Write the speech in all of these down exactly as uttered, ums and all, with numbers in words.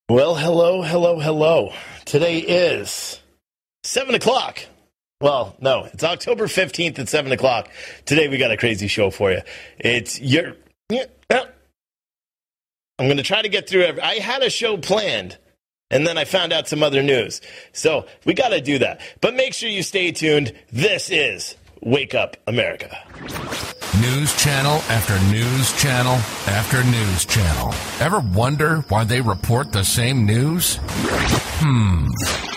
Well, hello, hello, hello. Today is seven o'clock. Well, no, it's October fifteenth at seven o'clock. Today we got a crazy show for you. It's your... Yeah, I'm going to try to get through every... I had a show planned, and then I found out some other news. So we got to do that. But make sure you stay tuned. This is Wake Up America. News channel after news channel after news channel. Ever wonder why they report the same news? Hmm.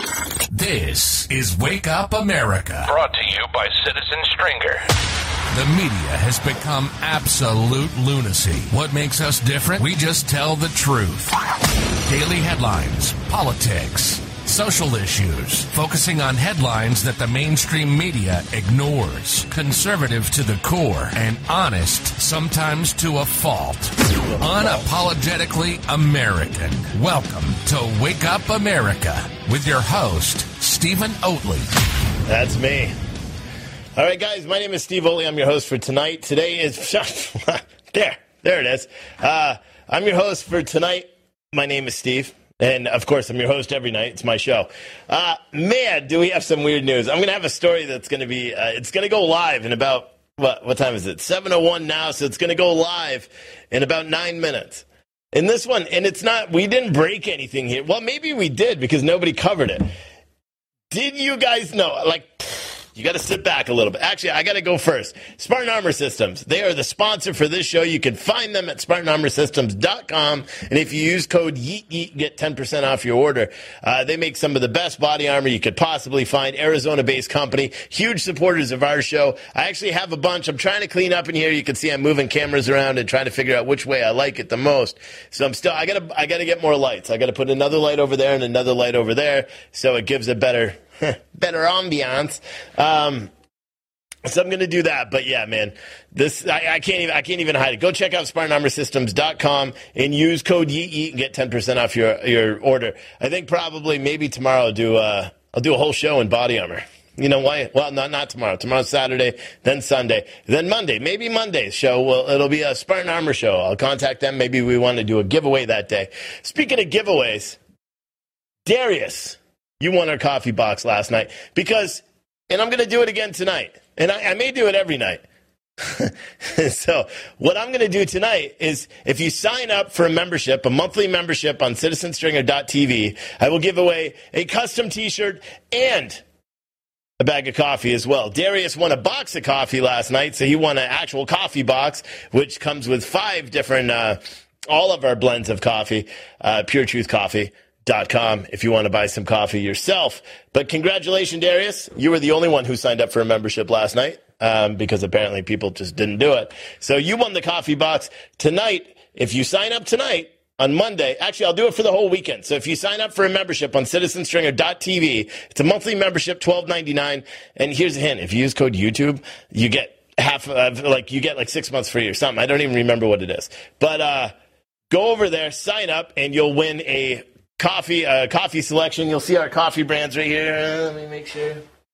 This is Wake Up America. Brought to you by Citizen Stringer. The media has become absolute lunacy. What makes us different? We just tell the truth. Daily headlines, politics, social issues, focusing on headlines that the mainstream media ignores. Conservative to the core and honest, sometimes to a fault. Unapologetically American. Welcome to Wake Up America with your host, Stephen Oatley. That's me. All right, guys, my name is Steve Oatley. I'm your host for tonight. Today is... there, there it is. Uh, I'm your host for tonight. My name is Steve. And, of course, I'm your host every night. It's my show. Uh, man, do we have some weird news. I'm going to have a story that's going to be, uh, it's going to go live in about, what what time is it? seven oh one now, so it's going to go live in about nine minutes. In this one, and it's not, we didn't break anything here. Well, maybe we did because nobody covered it. Did you guys know, like... You got to sit back a little bit. Actually, I got to go first. Spartan Armor Systems. They are the sponsor for this show. You can find them at Spartan Armor Systems dot com. And if you use code YEET, get ten percent off your order. Uh, they make some of the best body armor you could possibly find. Arizona-based company. Huge supporters of our show. I actually have a bunch. I'm trying to clean up in here. You can see I'm moving cameras around and trying to figure out which way I like it the most. So I'm still, I got to, I got to get more lights. I got to put another light over there and another light over there so it gives a better... better ambiance. Um, so I'm going to do that. But yeah, man, this I, I can't even I can't even hide it. Go check out Spartan Armor Systems dot com and use code YEET and get ten percent off your your order. I think probably maybe tomorrow I'll do uh I'll do a whole show in body armor. You know why? Well, not not tomorrow. Tomorrow's Saturday, then Sunday, then Monday. Maybe Monday's show. Well, it'll be a Spartan Armor show. I'll contact them. Maybe we want to do a giveaway that day. Speaking of giveaways, Darius. You won our coffee box last night because, and I'm going to do it again tonight, and I, I may do it every night. So what I'm going to do tonight is if you sign up for a membership, a monthly membership on citizen stringer dot t v, I will give away a custom t-shirt and a bag of coffee as well. Darius won a box of coffee last night, so he won an actual coffee box, which comes with five different, uh, all of our blends of coffee, uh, Pure Truth Coffee. Dot com if you want to buy some coffee yourself. But congratulations, Darius. You were the only one who signed up for a membership last night um, because apparently people just didn't do it. So you won the coffee box. Tonight, if you sign up tonight on Monday, actually, I'll do it for the whole weekend. So if you sign up for a membership on citizen stringer dot t v, it's a monthly membership, twelve ninety-nine. And here's a hint. If you use code YouTube, you get half of, like, you get like six months free or something. I don't even remember what it is. But uh, go over there, sign up, and you'll win a Coffee, uh, coffee selection. You'll see our coffee brands right here. Let me make sure.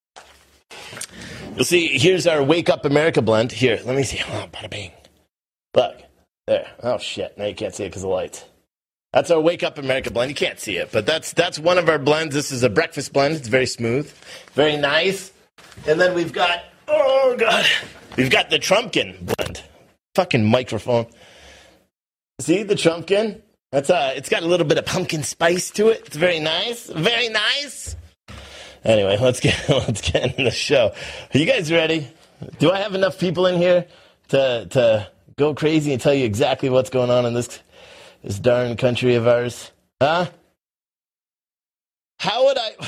You'll see, here's our Wake Up America blend. Here, let me see. Oh, bada bing. Look, there. Oh, shit. Now you can't see it because of the lights. That's our Wake Up America blend. You can't see it, but that's that's one of our blends. This is a breakfast blend. It's very smooth, very nice. And then we've got, oh, God. We've got the Trumpkin blend. Fucking microphone. See the Trumpkin? That's uh, it's got a little bit of pumpkin spice to it. It's very nice, very nice. Anyway, let's get let's get into the show. Are you guys ready? Do I have enough people in here to to go crazy and tell you exactly what's going on in this this darn country of ours? Huh? How would I?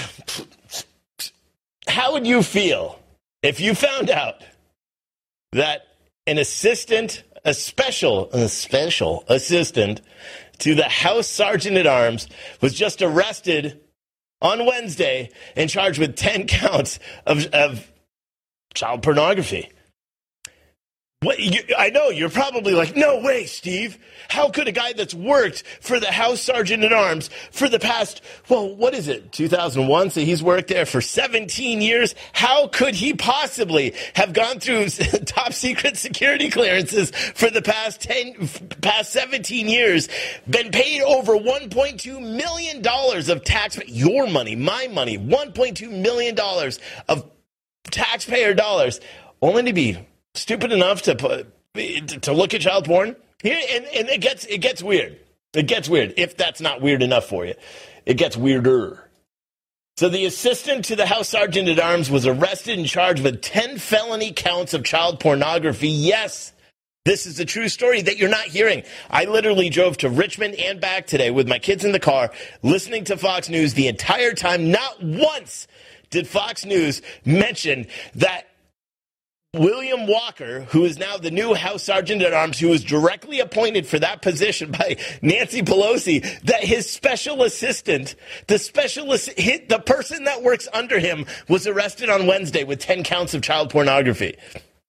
How would you feel if you found out that an assistant, a special, a special assistant to the House Sergeant at Arms was just arrested on Wednesday and charged with ten counts of, of child pornography? What, you, I know, you're probably like, no way, Steve. How could a guy that's worked for the House Sergeant at Arms for the past, well, what is it, two thousand one? So he's worked there for seventeen years. How could he possibly have gone through top secret security clearances for the past ten, past seventeen years, been paid over one point two million dollars of tax, your money, my money, one point two million dollars of taxpayer dollars, only to be stupid enough to put, to look at child porn here, and, and it gets it gets weird. It gets weird. If that's not weird enough for you, it gets weirder. So the assistant to the House Sergeant at Arms was arrested and charged with ten felony counts of child pornography. Yes, this is a true story that you're not hearing. I literally drove to Richmond and back today with my kids in the car, listening to Fox News the entire time. Not once did Fox News mention that William Walker, who is now the new House Sergeant at Arms, who was directly appointed for that position by Nancy Pelosi, that his special assistant, the special assistant, the person that works under him, was arrested on Wednesday with ten counts of child pornography.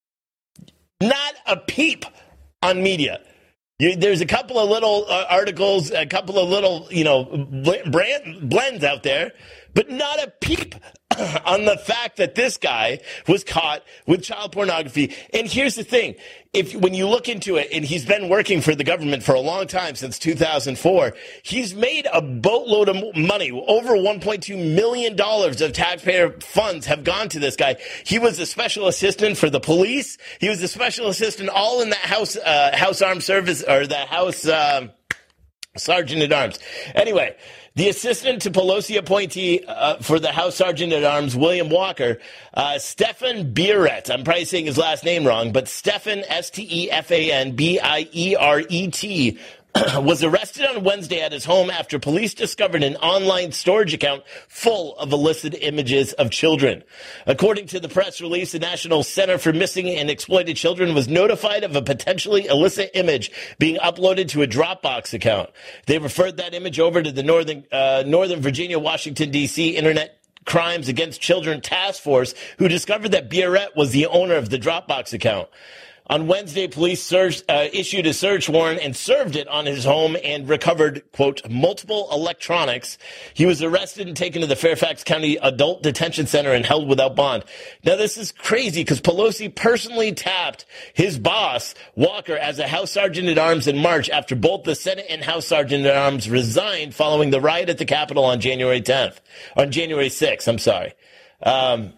Not a peep on media. You, there's a couple of little uh, articles, a couple of little, you know, brand, blends out there, but not a peep on the fact that this guy was caught with child pornography. And here's the thing. If when you look into it, and he's been working for the government for a long time, since two thousand four, he's made a boatload of money. Over one point two million dollars of taxpayer funds have gone to this guy. He was a special assistant for the police. He was a special assistant all in the House, uh, House Armed Service, or the House uh, Sergeant at Arms. Anyway, the assistant to Pelosi appointee uh, for the House Sergeant at Arms, William Walker, uh, Stefan Bieret, I'm probably saying his last name wrong, but Stefan, S T E F A N B I E R E T, was arrested on Wednesday at his home after police discovered an online storage account full of illicit images of children. According to the press release, the National Center for Missing and Exploited Children was notified of a potentially illicit image being uploaded to a Dropbox account. They referred that image over to the Northern, uh, Northern Virginia, Washington, D C Internet Crimes Against Children Task Force, who discovered that Bieret was the owner of the Dropbox account. On Wednesday, police searched, uh, issued a search warrant and served it on his home and recovered, quote, multiple electronics. He was arrested and taken to the Fairfax County Adult Detention Center and held without bond. Now, this is crazy because Pelosi personally tapped his boss, Walker, as a House Sergeant at Arms in March after both the Senate and House Sergeant at Arms resigned following the riot at the Capitol on January tenth, on January sixth, I'm sorry. Um,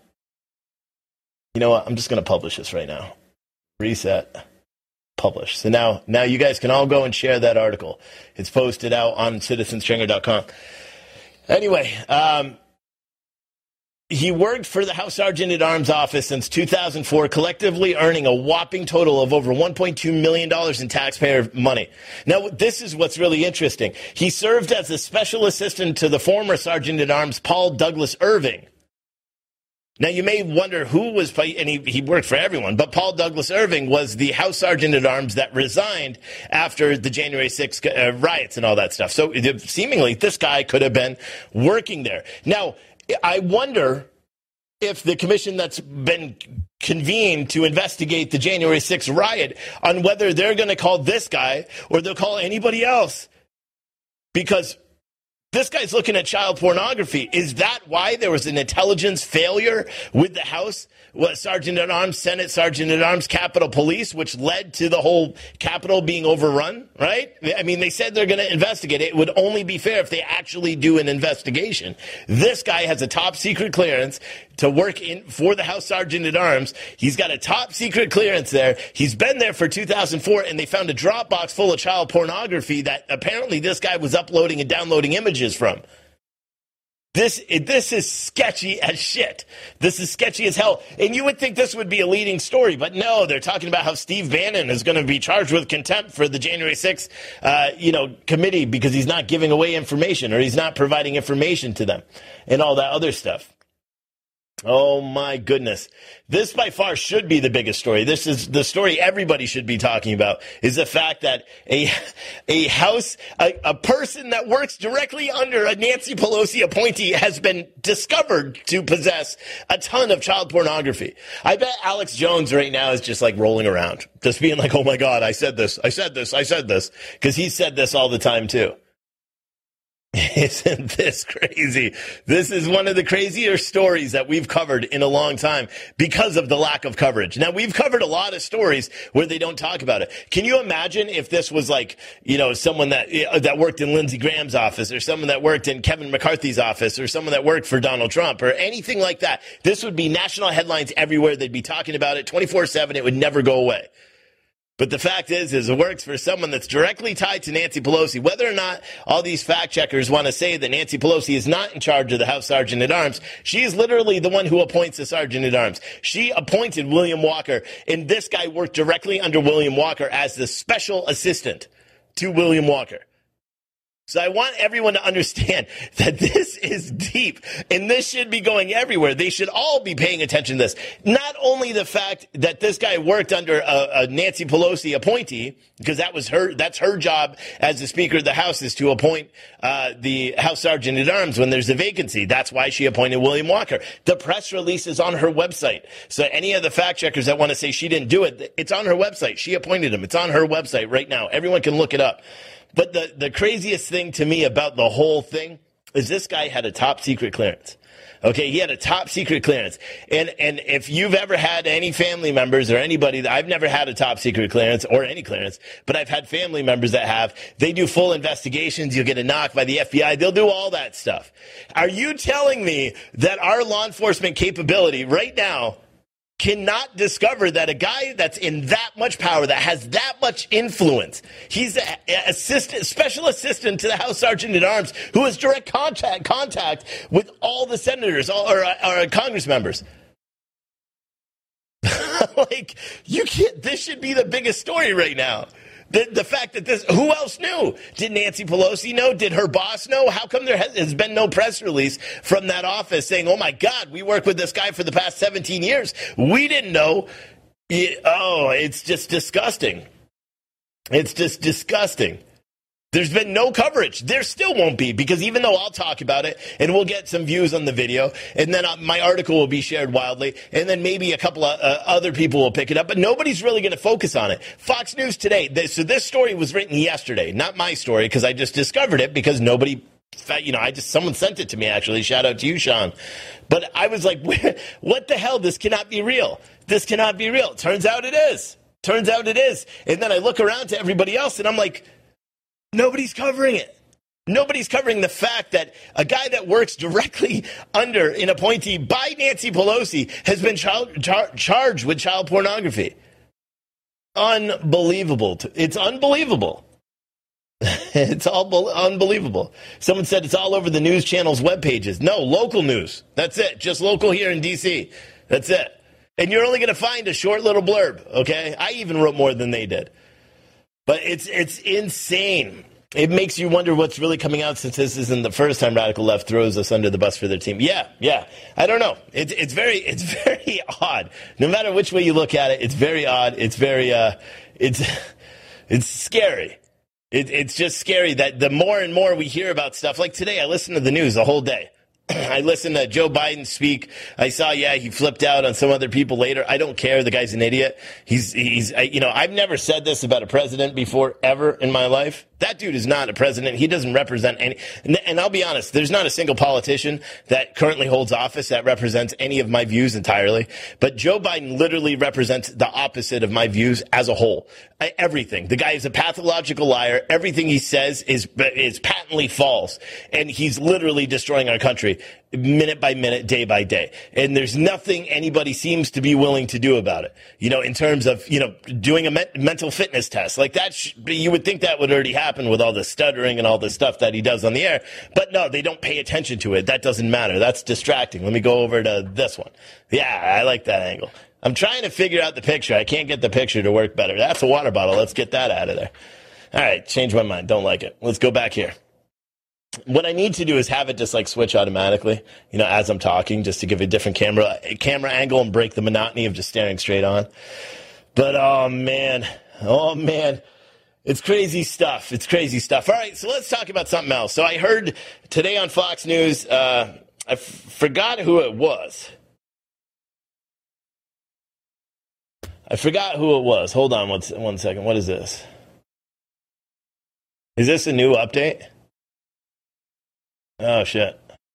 you know what? I'm just going to publish this right now. Reset, publish. So now, now you guys can all go and share that article. It's posted out on citizen stringer dot com. Anyway, um, he worked for the House Sergeant at Arms office since two thousand four, collectively earning a whopping total of over one point two million dollars in taxpayer money. Now, this is what's really interesting. He served as a special assistant to the former Sergeant at Arms, Paul Douglas Irving. Now, you may wonder who was, and he, he worked for everyone, but Paul Douglas Irving was the House Sergeant at Arms that resigned after the January sixth uh, riots and all that stuff. So seemingly this guy could have been working there. Now, I wonder if the commission that's been convened to investigate the January sixth riot, on whether they're going to call this guy or they'll call anybody else, because this guy's looking at child pornography. Is that why there was an intelligence failure with the House, what, Sergeant at Arms, Senate Sergeant at Arms, Capitol Police, which led to the whole Capitol being overrun, right? I mean, they said they're going to investigate it. It would only be fair if they actually do an investigation. This guy has a top secret clearance to work in for the House Sergeant at Arms. He's got a top secret clearance there. He's been there for two thousand four, and they found a Dropbox full of child pornography that apparently this guy was uploading and downloading images from. This this is sketchy as shit. This is sketchy as hell. And you would think this would be a leading story, but no, they're talking about how Steve Bannon is going to be charged with contempt for the January sixth, uh, you know, committee because he's not giving away information or he's not providing information to them and all that other stuff. Oh, my goodness. This by far should be the biggest story. This is the story everybody should be talking about, is the fact that a a house, a, a person that works directly under a Nancy Pelosi appointee has been discovered to possess a ton of child pornography. I bet Alex Jones right now is just like rolling around, just being like, oh, my God, I said this, I said this, I said this, because he said this all the time, too. Isn't this crazy? This is one of the crazier stories that we've covered in a long time because of the lack of coverage. Now, we've covered a lot of stories where they don't talk about it. Can you imagine if this was like, you know, someone that that worked in Lindsey Graham's office, or someone that worked in Kevin McCarthy's office, or someone that worked for Donald Trump, or anything like that? This would be national headlines everywhere. They'd be talking about it twenty-four seven. It would never go away. But the fact is, is it works for someone that's directly tied to Nancy Pelosi. Whether or not all these fact checkers want to say that Nancy Pelosi is not in charge of the House Sergeant at Arms, she is literally the one who appoints the Sergeant at Arms. She appointed William Walker, and this guy worked directly under William Walker as the special assistant to William Walker. So I want everyone to understand that this is deep, and this should be going everywhere. They should all be paying attention to this. Not only the fact that this guy worked under a, a Nancy Pelosi appointee, because that was her, that's her job as the Speaker of the House, is to appoint uh, the House Sergeant at Arms when there's a vacancy. That's why she appointed William Walker. The press release is on her website. So any of the fact checkers that want to say she didn't do it, it's on her website. She appointed him. It's on her website right now. Everyone can look it up. But the, the craziest thing to me about the whole thing is this guy had a top secret clearance. Okay, he had a top secret clearance. And and if you've ever had any family members or anybody, that I've never had a top secret clearance or any clearance, but I've had family members that have. They do full investigations. You'll get a knock by the F B I. They'll do all that stuff. Are you telling me that our law enforcement capability right now cannot discover that a guy that's in that much power, that has that much influence, he's a, a assistant, special assistant to the House Sergeant at Arms, who has direct contact contact with all the senators all, or, or Congress members? Like, you can't. This should be the biggest story right now. The, the fact that this, who else knew? Did Nancy Pelosi know? Did her boss know? How come there has, has been no press release from that office saying, oh, my God, we worked with this guy for the past seventeen years. We didn't know. It, oh, it's just disgusting. It's just disgusting. There's been no coverage. There still won't be, because even though I'll talk about it and we'll get some views on the video, and then uh, my article will be shared wildly, and then maybe a couple of uh, other people will pick it up, but nobody's really going to focus on it. Fox News Today. This, so this story was written yesterday, not my story, because I just discovered it because nobody, you know, I just, someone sent it to me, actually. Shout out to you, Sean. But I was like, what the hell? This cannot be real. This cannot be real. Turns out it is. Turns out it is. And then I look around to everybody else and I'm like, nobody's covering it. Nobody's covering the fact that a guy that works directly under an appointee by Nancy Pelosi has been child, char- charged with child pornography. Unbelievable. It's unbelievable. It's all unbelievable. Someone said it's all over the news channel's web pages. No, local news. That's it. Just local here in D C. That's it. And you're only going to find a short little blurb, okay? I even wrote more than they did. But it's it's insane. It makes you wonder what's really coming out, since this isn't the first time Radical Left throws us under the bus for their team. Yeah, yeah. I don't know. It's it's very it's very odd. No matter which way you look at it, it's very odd. It's very uh, it's it's scary. It, it's just scary that the more and more we hear about stuff, like today, I listened to the news the whole day. I listened to Joe Biden speak. I saw, yeah, he flipped out on some other people later. I don't care. The guy's an idiot. He's, he's, you know, I've never said this about a president before, ever in my life. That dude is not a president. He doesn't represent any. And, and I'll be honest, there's not a single politician that currently holds office that represents any of my views entirely. But Joe Biden literally represents the opposite of my views as a whole. I, everything. The guy is a pathological liar. Everything he says is, is patently false. And he's literally destroying our country minute by minute, day by day. And there's nothing anybody seems to be willing to do about it. You know, in terms of, you know, doing a me- mental fitness test like that, sh- you would think that would already happen with all the stuttering and all the stuff that he does on the air. But no, they don't pay attention to it. That doesn't matter. That's distracting. Let me go over to this one. Yeah, I like that angle. I'm trying to figure out the picture. I can't get the picture to work better. That's a water bottle. Let's get that out of there. All right, change my mind. Don't like it. Let's go back here. what I need to do is have it just like switch automatically, you know, as I'm talking, just to give a different camera camera angle and break the monotony of just staring straight on. But oh man, oh man, it's crazy stuff. It's crazy stuff. All right, so let's talk about something else. So I heard today on Fox News, uh, I f- forgot who it was. I forgot who it was. Hold on one, one second. What is this? Is this a new update? Oh, shit.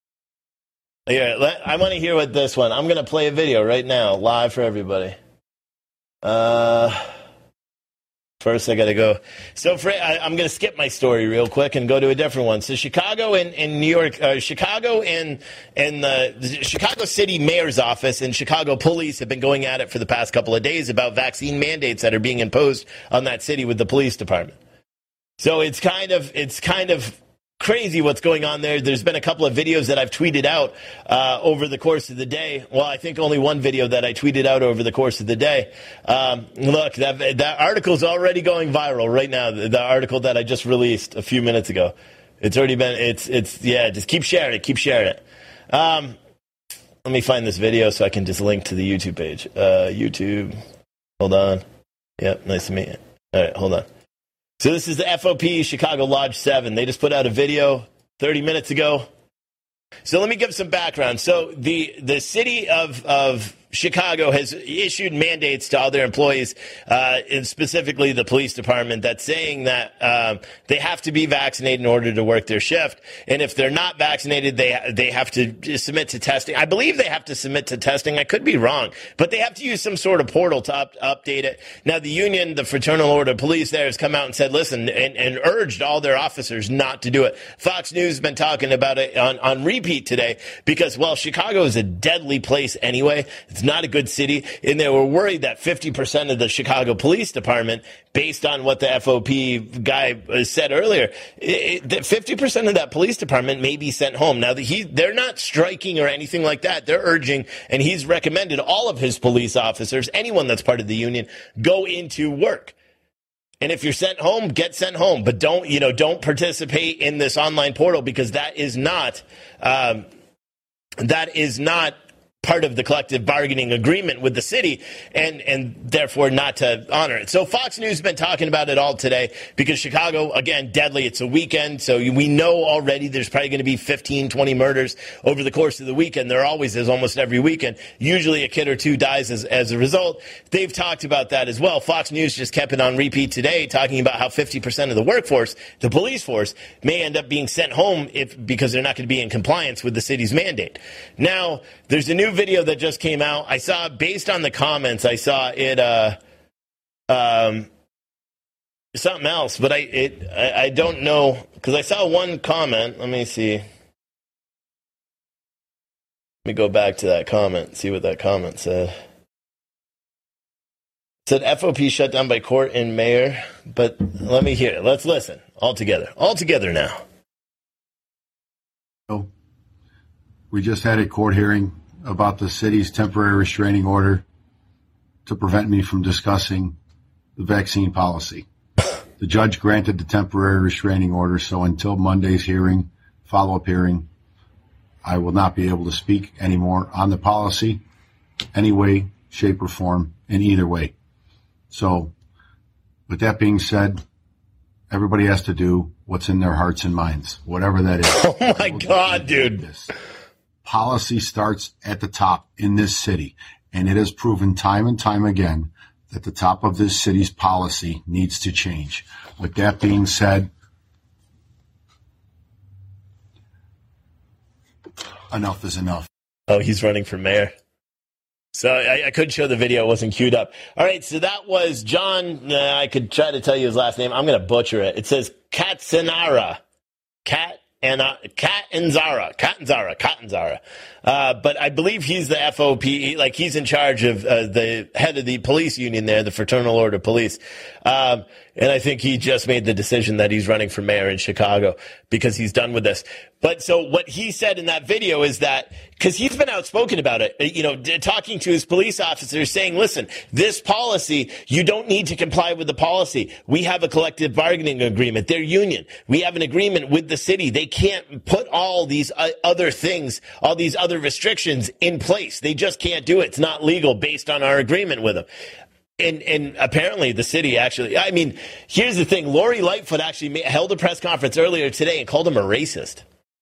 Here, let, I want to hear what this one. I'm going to play a video right now, live for everybody. Uh, first, I got to go. So for, I, I'm going to skip my story real quick and go to a different one. So Chicago and, and New York, uh, Chicago and, and the, the Chicago City Mayor's office and Chicago police have been going at it for the past couple of days about vaccine mandates that are being imposed on that city with the police department. So it's kind of, it's kind of crazy what's going on there. There's been a couple of videos that I've tweeted out uh, over the course of the day. Well, I think only one video that I tweeted out over the course of the day. Um, look, that that article's already going viral right now. The, the article that I just released a few minutes ago. It's already been, it's, it's, yeah, just keep sharing it, keep sharing it. Um, let me find this video so I can just link to the YouTube page. Uh, YouTube, hold on. Yep, nice to meet you. All right, hold on. So this is the F O P Chicago Lodge seven. They just put out a video thirty minutes ago. So let me give some background. So the the city of of Chicago has issued mandates to all their employees, uh, and specifically the police department, that's saying that um, they have to be vaccinated in order to work their shift. And if they're not vaccinated, they they have to submit to testing. I believe they have to submit to testing. I could be wrong, but they have to use some sort of portal to up, update it. Now, the union, the Fraternal Order of Police there, has come out and said, listen, and, and urged all their officers not to do it. Fox News has been talking about it on, on repeat today because, well, Chicago is a deadly place anyway. It's not a good city, and they were worried that fifty percent of the Chicago Police Department, based on what the F O P guy said earlier, it, that fifty percent of that police department may be sent home. Now, the, he, they're not striking or anything like that. They're urging, and he's recommended all of his police officers, anyone that's part of the union, go into work. And if you're sent home, get sent home, but don't, you know, don't participate in this online portal because that is not, um, that is not part of the collective bargaining agreement with the city, and and therefore not to honor it. So Fox News has been talking about it all today because Chicago, again, deadly. It's a weekend, so we know already there's probably going to be fifteen, twenty murders over the course of the weekend. There always is, almost every weekend. Usually a kid or two dies as, as a result. They've talked about that as well. Fox News just kept it on repeat today, talking about how fifty percent of the workforce, the police force, may end up being sent home if because they're not going to be in compliance with the city's mandate. Now, there's a new video that just came out. I saw, based on the comments, I saw it, uh, um, something else, but I, it, I, I don't know, because I saw one comment. Let me see. Let me go back to that comment, see what that comment said. It said F O P shut down by court and mayor, but let me hear it. Let's listen all together. All together now. Oh, we just had a court hearing about the city's temporary restraining order to prevent me from discussing the vaccine policy. The judge granted the temporary restraining order, so until Monday's hearing, follow-up hearing, I will not be able to speak anymore on the policy, any way, shape, or form, in either way. So, with that being said, everybody has to do what's in their hearts and minds, whatever that is. Oh my God, dude. This. Policy starts at the top in this city, and it has proven time and time again that the top of this city's policy needs to change. With that being said, enough is enough. Oh, he's running for mayor. So I, I couldn't show the video. It wasn't queued up. All right, so that was John. Uh, I could try to tell you his last name. I'm going to butcher it. It says Katsanara. Kat. And uh, Catanzara, Catanzara, Catanzara. Uh, but I believe he's the F O P, like he's in charge of uh, the head of the police union there, the Fraternal Order of Police. Um, And I think he just made the decision that he's running for mayor in Chicago because he's done with this. But so what he said in that video is that, because he's been outspoken about it, you know, talking to his police officers saying, listen, this policy, you don't need to comply with the policy. We have a collective bargaining agreement. They're union. We have an agreement with the city. They can't put all these other things, all these other restrictions in place. They just can't do it. It's not legal based on our agreement with them. And, and apparently the city actually, I mean, here's the thing. Lori Lightfoot actually made, held a press conference earlier today and called him a racist.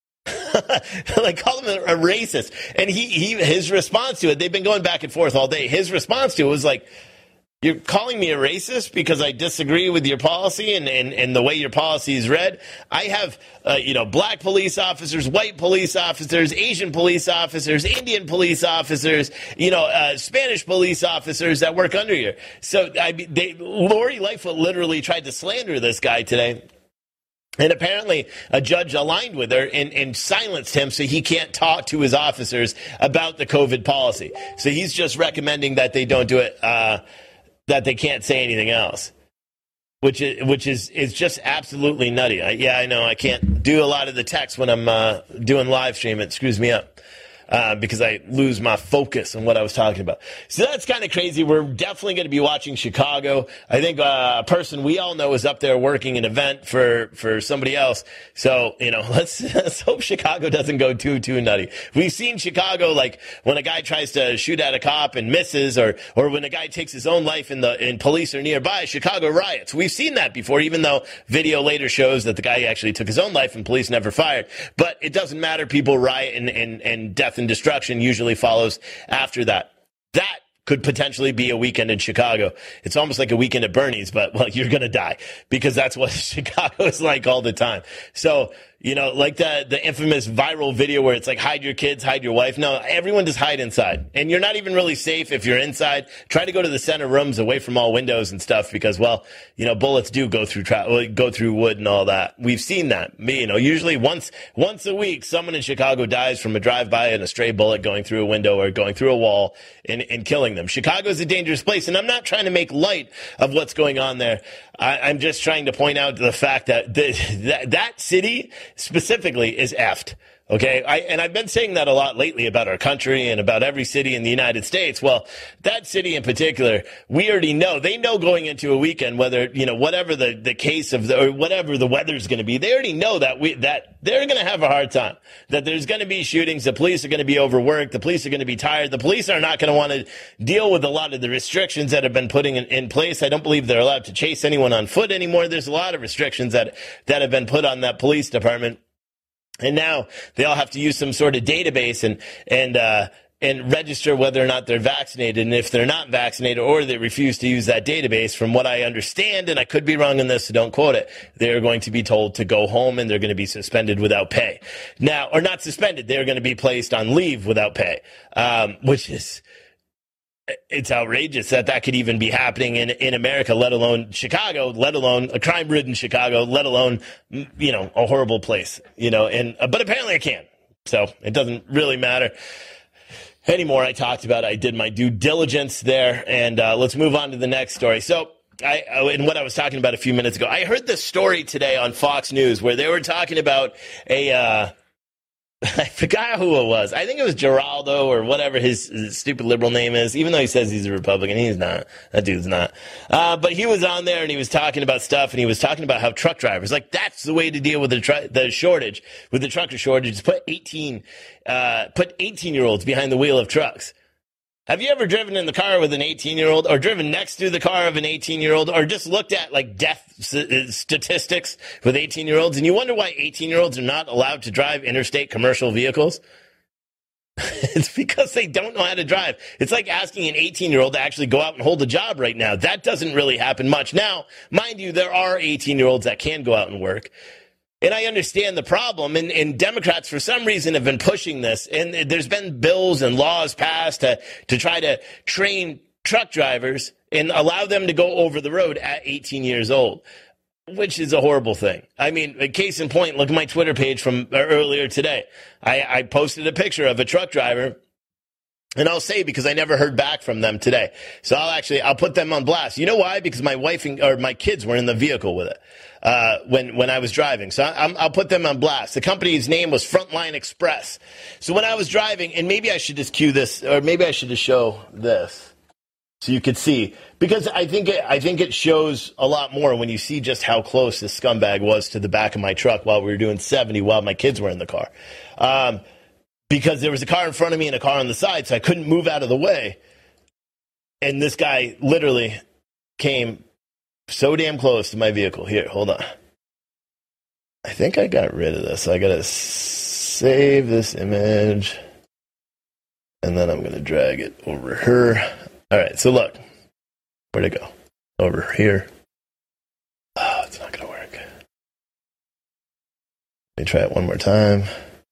Like, called him a racist. And he, he, his response to it, they've been going back and forth all day. His response to it was like, you're calling me a racist because I disagree with your policy and, and, and the way your policy is read. I have, uh, you know, black police officers, white police officers, Asian police officers, Indian police officers, you know, uh, Spanish police officers that work under you. So I mean, they, Lori Lightfoot literally tried to slander this guy today. And apparently a judge aligned with her and, and silenced him so he can't talk to his officers about the COVID policy. So he's just recommending that they don't do it, uh, that they can't say anything else, which is which is is just absolutely nutty. I, yeah, I know I can't do a lot of the text when I'm uh, doing live stream. It screws me up uh, because I lose my focus on what I was talking about. So that's kind of crazy. We're definitely going to be watching Chicago. I think uh, a person we all know is up there working an event for for somebody else. So, you know, let's, let's hope Chicago doesn't go too, too nutty. We've seen Chicago, like when a guy tries to shoot at a cop and misses, or or when a guy takes his own life in the in police are nearby, Chicago riots. We've seen that before, even though video later shows that the guy actually took his own life and police never fired. But it doesn't matter. People riot, and, and, and death and destruction usually follows after that. That could potentially be a weekend in Chicago. It's almost like a weekend at Bernie's, but, well, you're going to die because that's what Chicago is like all the time. So, you know, like the, the infamous viral video where it's like, hide your kids, hide your wife. No, everyone just hide inside. And you're not even really safe if you're inside. Try to go to the center rooms away from all windows and stuff because, well, you know, bullets do go through tra- go through wood and all that. We've seen that. You know, usually once once a week, someone in Chicago dies from a drive-by and a stray bullet going through a window or going through a wall and, and killing them. Chicago is a dangerous place, and I'm not trying to make light of what's going on there. I, I'm just trying to point out the fact that the, that, that city specifically is effed. Okay. I, and I've been saying that a lot lately about our country and about every city in the United States. Well, that city in particular, we already know, they know going into a weekend, whether, you know, whatever the, the case of the, or whatever the weather's going to be, they already know that we, that they're going to have a hard time, that there's going to be shootings. The police are going to be overworked. The police are going to be tired. The police are not going to want to deal with a lot of the restrictions that have been put in, in place. I don't believe they're allowed to chase anyone on foot anymore. There's a lot of restrictions that, that have been put on that police department. And now they all have to use some sort of database and, and, uh, and register whether or not they're vaccinated. And if they're not vaccinated or they refuse to use that database, from what I understand, and I could be wrong on this, so don't quote it, they're going to be told to go home and they're going to be suspended without pay. Now, or not suspended, they're going to be placed on leave without pay, um, which is, it's outrageous that that could even be happening in, in America, let alone Chicago, let alone a crime-ridden Chicago, let alone, you know, a horrible place, you know, and, uh, but apparently it can. So it doesn't really matter anymore. I talked about it. I did my due diligence there, and uh, let's move on to the next story. So I, and what I was talking about a few minutes ago, I heard this story today on Fox News where they were talking about a, uh, I forgot who it was. I think it was Geraldo or whatever his, his stupid liberal name is, even though he says he's a Republican. He's not. That dude's not. Uh, but he was on there and he was talking about stuff, and he was talking about how truck drivers, like, that's the way to deal with the tr- the shortage, with the trucker shortage, is put eighteen, uh, put eighteen-year-olds behind the wheel of trucks. Have you ever driven in the car with an eighteen-year-old, or driven next to the car of an eighteen-year-old, or just looked at, like, death s- statistics with eighteen-year-olds, and you wonder why eighteen-year-olds are not allowed to drive interstate commercial vehicles? It's because they don't know how to drive. It's like asking an eighteen-year-old to actually go out and hold a job right now. That doesn't really happen much. Now, mind you, there are eighteen-year-olds that can go out and work. And I understand the problem, and, and Democrats, for some reason, have been pushing this. And there's been bills and laws passed to, to try to train truck drivers and allow them to go over the road at eighteen years old, which is a horrible thing. I mean, a case in point, look at my Twitter page from earlier today. I, I posted a picture of a truck driver And I'll say because I never heard back from them today. So I'll actually, I'll put them on blast. You know why? Because my wife and, or my kids were in the vehicle with it, uh, when, when I was driving. So I, I'll put them on blast. The company's name was Frontline Express. So when I was driving, and maybe I should just cue this, or maybe I should just show this so you could see, because I think it, I think it shows a lot more when you see just how close this scumbag was to the back of my truck while we were doing seventy while my kids were in the car. Um, Because there was a car in front of me and a car on the side, so I couldn't move out of the way. And this guy literally came so damn close to my vehicle. Here, hold on. I think I got rid of this. I got to save this image. And then I'm going to drag it over here. All right, so look. Where'd it go? Over here. Oh, it's not going to work. Let me try it one more time.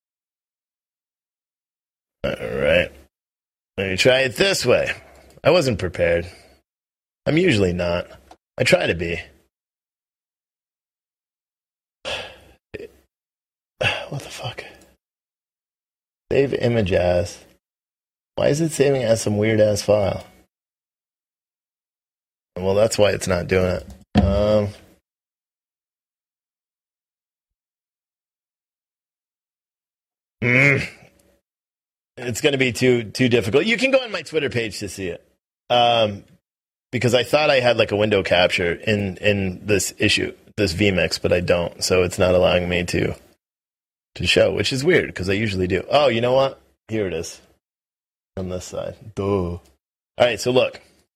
All right. Let me try it this way. I wasn't prepared. I'm usually not. I try to be. What the fuck? Save image as. Why is it saving as some weird ass file? Well, that's why it's not doing it. Um. Mm. It's going to be too too difficult. You can go on my Twitter page to see it, um, because I thought I had like a window capture in, in this issue, this V MIX, but I don't. So it's not allowing me to to show, which is weird because I usually do. Oh, you know what? Here it is on this side. Duh. All right, so look,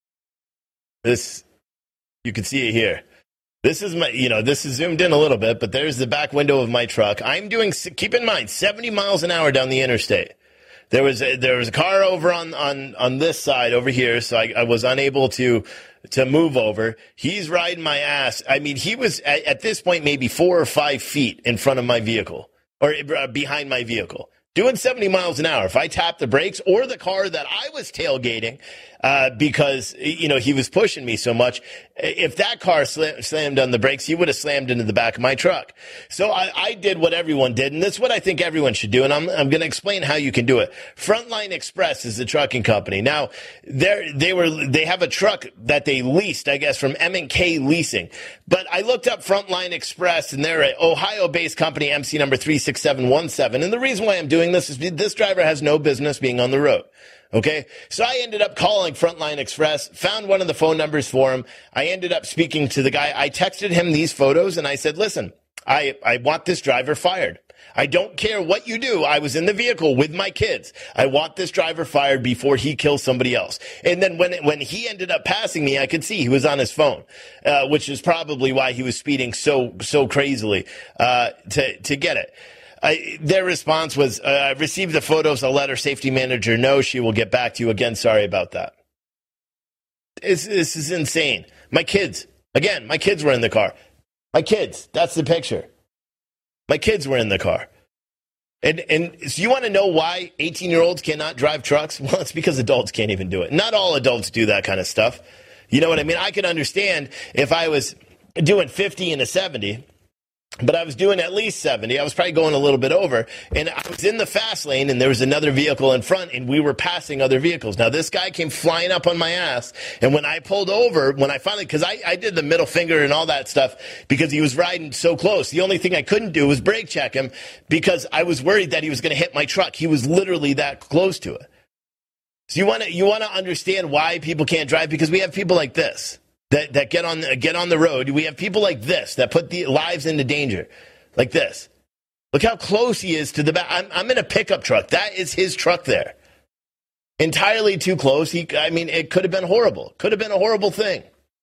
this you can see it here. This is my, you know, this is zoomed in a little bit, but there's the back window of my truck. I'm doing, keep in mind, seventy miles an hour down the interstate. There was a, there was a car over on, on, on this side over here, so I, I was unable to to move over. He's riding my ass. I mean, he was at, at this point maybe four or five feet in front of my vehicle or uh, behind my vehicle, doing seventy miles an hour. If I tapped the brakes or the car that I was tailgating, uh, because, you know, he was pushing me so much, if that car slam, slammed on the brakes, he would have slammed into the back of my truck. So I, I did what everyone did, and this is what I think everyone should do, and I'm, I'm going to explain how you can do it. Frontline Express is the trucking company. Now, they they were they have a truck that they leased, I guess, from M and K Leasing. But I looked up Frontline Express, and they're an Ohio-based company, M C number three six seven one seven. And the reason why I'm doing this is this driver has no business being on the road. Okay, so I ended up calling Frontline Express, found one of the phone numbers for him. I ended up speaking to the guy. I texted him these photos, and I said, listen, I, I want this driver fired. I don't care what you do. I was in the vehicle with my kids. I want this driver fired before he kills somebody else. And then when when he ended up passing me, I could see he was on his phone, uh, which is probably why he was speeding so so crazily uh, to to get it. I, their response was, uh, I received the photos. I'll let our safety manager know. She will get back to you. Again, sorry about that. It's, this is insane. My kids, again, my kids were in the car. My kids, that's the picture. My kids were in the car. And, and so you want to know why eighteen-year-olds cannot drive trucks? Well, it's because adults can't even do it. Not all adults do that kind of stuff. You know what I mean? I could understand if I was doing fifty and a seventy, but I was doing at least seventy. I was probably going a little bit over. And I was in the fast lane, and there was another vehicle in front, and we were passing other vehicles. Now, this guy came flying up on my ass. And when I pulled over, when I finally, because I, I did the middle finger and all that stuff because he was riding so close. The only thing I couldn't do was brake check him because I was worried that he was going to hit my truck. He was literally that close to it. So you want to you want to understand why people can't drive? Because we have people like this. That, that get on get on the road. We have people like this that put the lives into danger, like this. Look how close he is to the back. I'm, I'm in a pickup truck. That is his truck there. Entirely too close. He, I mean, it could have been horrible. Could have been a horrible thing.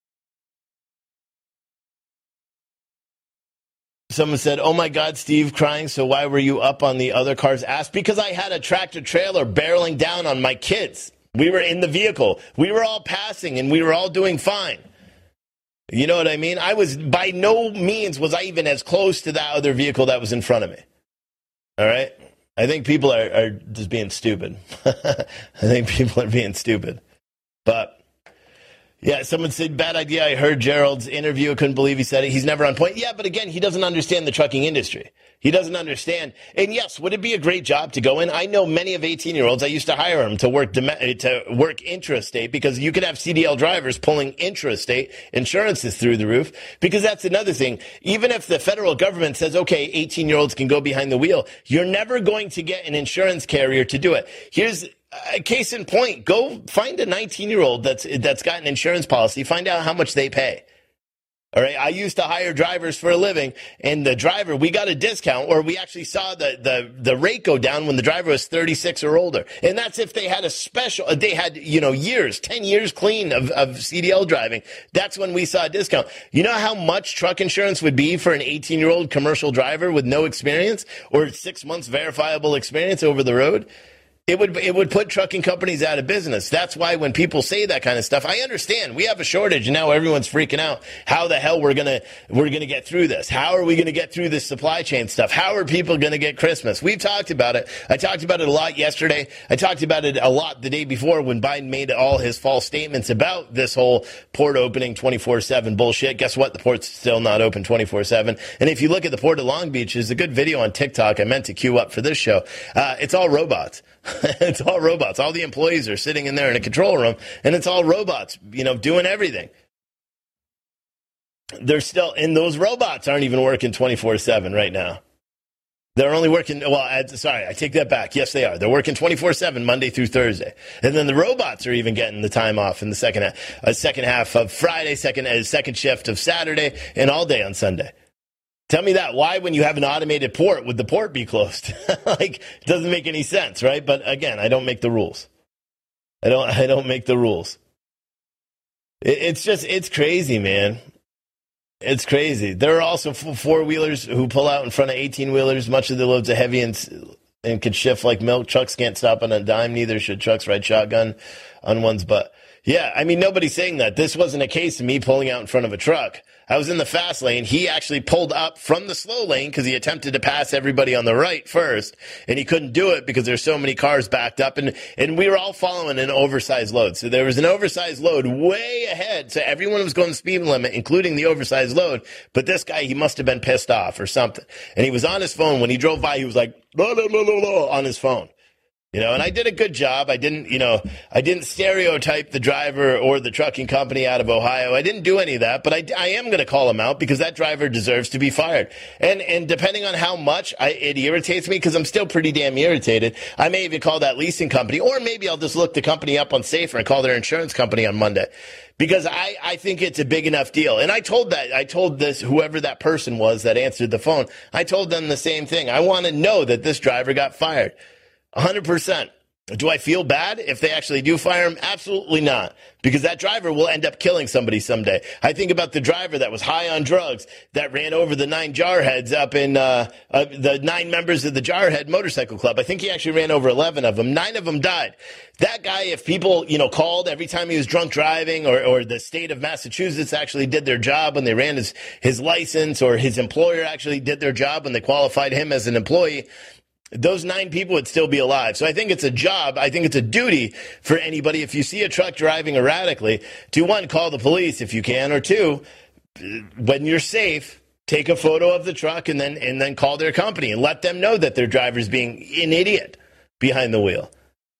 Someone said, oh, my God, Steve, crying, so why were you up on the other car's ass? Because I had a tractor trailer barreling down on my kids. We were in the vehicle. We were all passing, and we were all doing fine. You know what I mean? I was, by no means was I even as close to that other vehicle that was in front of me. All right? I think people are, are just being stupid. I think people are being stupid. But, yeah, someone said, bad idea. I heard Gerald's interview. I couldn't believe he said it. He's never on point. Yeah, but again, he doesn't understand the trucking industry. He doesn't understand. And yes, would it be a great job to go in? I know many of eighteen-year-olds. I used to hire them to work to work intrastate because you could have C D L drivers pulling intrastate. Insurance is through the roof because that's another thing. Even if the federal government says, okay, eighteen-year-olds can go behind the wheel, you're never going to get an insurance carrier to do it. Here's a case in point. Go find a nineteen-year-old that's that's got an insurance policy. Find out how much they pay. All right. I used to hire drivers for a living, and the driver, we got a discount, or we actually saw the, the, the rate go down when the driver was thirty-six or older. And that's if they had a special, they had, you know, years, ten years clean of, of C D L driving. That's when we saw a discount. You know how much truck insurance would be for an eighteen-year-old commercial driver with no experience or six months verifiable experience over the road? It would it would put trucking companies out of business. That's why when people say that kind of stuff, I understand we have a shortage and now everyone's freaking out. How the hell we're gonna we're gonna get through this? How are we gonna get through this supply chain stuff? How are people gonna get Christmas? We've talked about it. I talked about it a lot yesterday. I talked about it a lot the day before when Biden made all his false statements about this whole port opening twenty-four seven bullshit. Guess what? The port's still not open twenty-four seven. And if you look at the Port of Long Beach, there's a good video on TikTok I meant to queue up for this show. Uh, it's all robots. It's all robots. All the employees are sitting in there in a control room, and it's all robots, you know, doing everything. They're still, and those robots aren't even working twenty-four seven right now. They're only working, well, I, sorry, I take that back. Yes, they are. They're working twenty-four seven Monday through Thursday. And then the robots are even getting the time off in the second half, uh, second half of Friday, second, uh, second shift of Saturday, and all day on Sunday. Tell me that. Why, when you have an automated port, would the port be closed? Like, it doesn't make any sense, right? But again, I don't make the rules. I don't, I don't make the rules. It, it's just, it's crazy, man. It's crazy. There are also four-wheelers who pull out in front of eighteen-wheelers. Much of the loads are heavy and, and can shift like milk. Trucks can't stop on a dime. Neither should trucks ride shotgun on one's butt. Yeah, I mean, nobody's saying that. This wasn't a case of me pulling out in front of a truck. I was in the fast lane. He actually pulled up from the slow lane because he attempted to pass everybody on the right first, and he couldn't do it because there's so many cars backed up, and, and we were all following an oversized load. So there was an oversized load way ahead, so everyone was going the speed limit, including the oversized load, but this guy, he must have been pissed off or something. And he was on his phone. When he drove by, he was like, blah, blah, blah, blah, blah, on his phone. You know, and I did a good job. I didn't, you know, I didn't stereotype the driver or the trucking company out of Ohio. I didn't do any of that, but I, I am going to call him out because that driver deserves to be fired. And, and depending on how much I, it irritates me, because I'm still pretty damn irritated, I may even call that leasing company, or maybe I'll just look the company up on Safer and call their insurance company on Monday. Because I, I think it's a big enough deal. And I told that, I told this, whoever that person was that answered the phone, I told them the same thing. I want to know that this driver got fired. one hundred percent. Do I feel bad if they actually do fire him? Absolutely not. Because that driver will end up killing somebody someday. I think about the driver that was high on drugs that ran over the nine jarheads up in, uh, uh, the nine members of the Jarhead Motorcycle Club. I think he actually ran over eleven of them. Nine of them died. That guy, if people, you know, called every time he was drunk driving, or, or the state of Massachusetts actually did their job when they ran his, his license, or his employer actually did their job when they qualified him as an employee, those nine people would still be alive. So I think it's a job. I think it's a duty for anybody. If you see a truck driving erratically, to one, call the police if you can, or two, when you're safe, take a photo of the truck and then, and then call their company and let them know that their driver's being an idiot behind the wheel.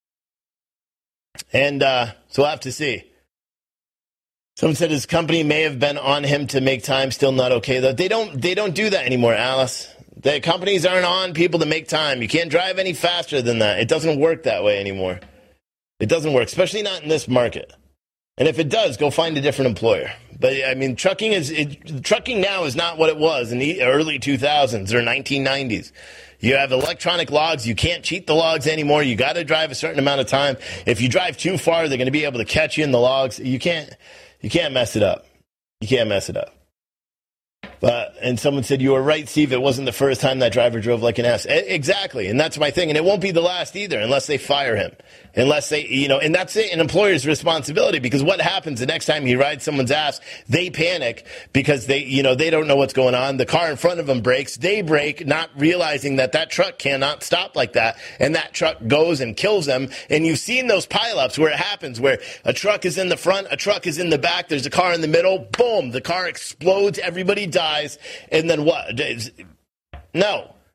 And, uh, so we'll have to see. Someone said his company may have been on him to make time. Still not okay though. They don't, they don't do that anymore, Alice. The companies aren't on people to make time. You can't drive any faster than that. It doesn't work that way anymore. It doesn't work, especially not in this market. And if it does, go find a different employer. But, I mean, trucking is it, trucking now is not what it was in the early two thousands or nineteen nineties. You have electronic logs. You can't cheat the logs anymore. You got to drive a certain amount of time. If you drive too far, they're going to be able to catch you in the logs. You can't, you can't mess it up. You can't mess it up. But, and someone said, you were right, Steve. It wasn't the first time that driver drove like an ass. Exactly. And that's my thing. And it won't be the last either unless they fire him. Unless they, you know, and that's it, an employer's responsibility, because what happens the next time he rides someone's ass, they panic because they, you know, they don't know what's going on. The car in front of them brakes. They brake, not realizing that that truck cannot stop like that. And that truck goes and kills them. And you've seen those pileups where it happens, where a truck is in the front, a truck is in the back, there's a car in the middle, boom, the car explodes, everybody dies. And then what? No.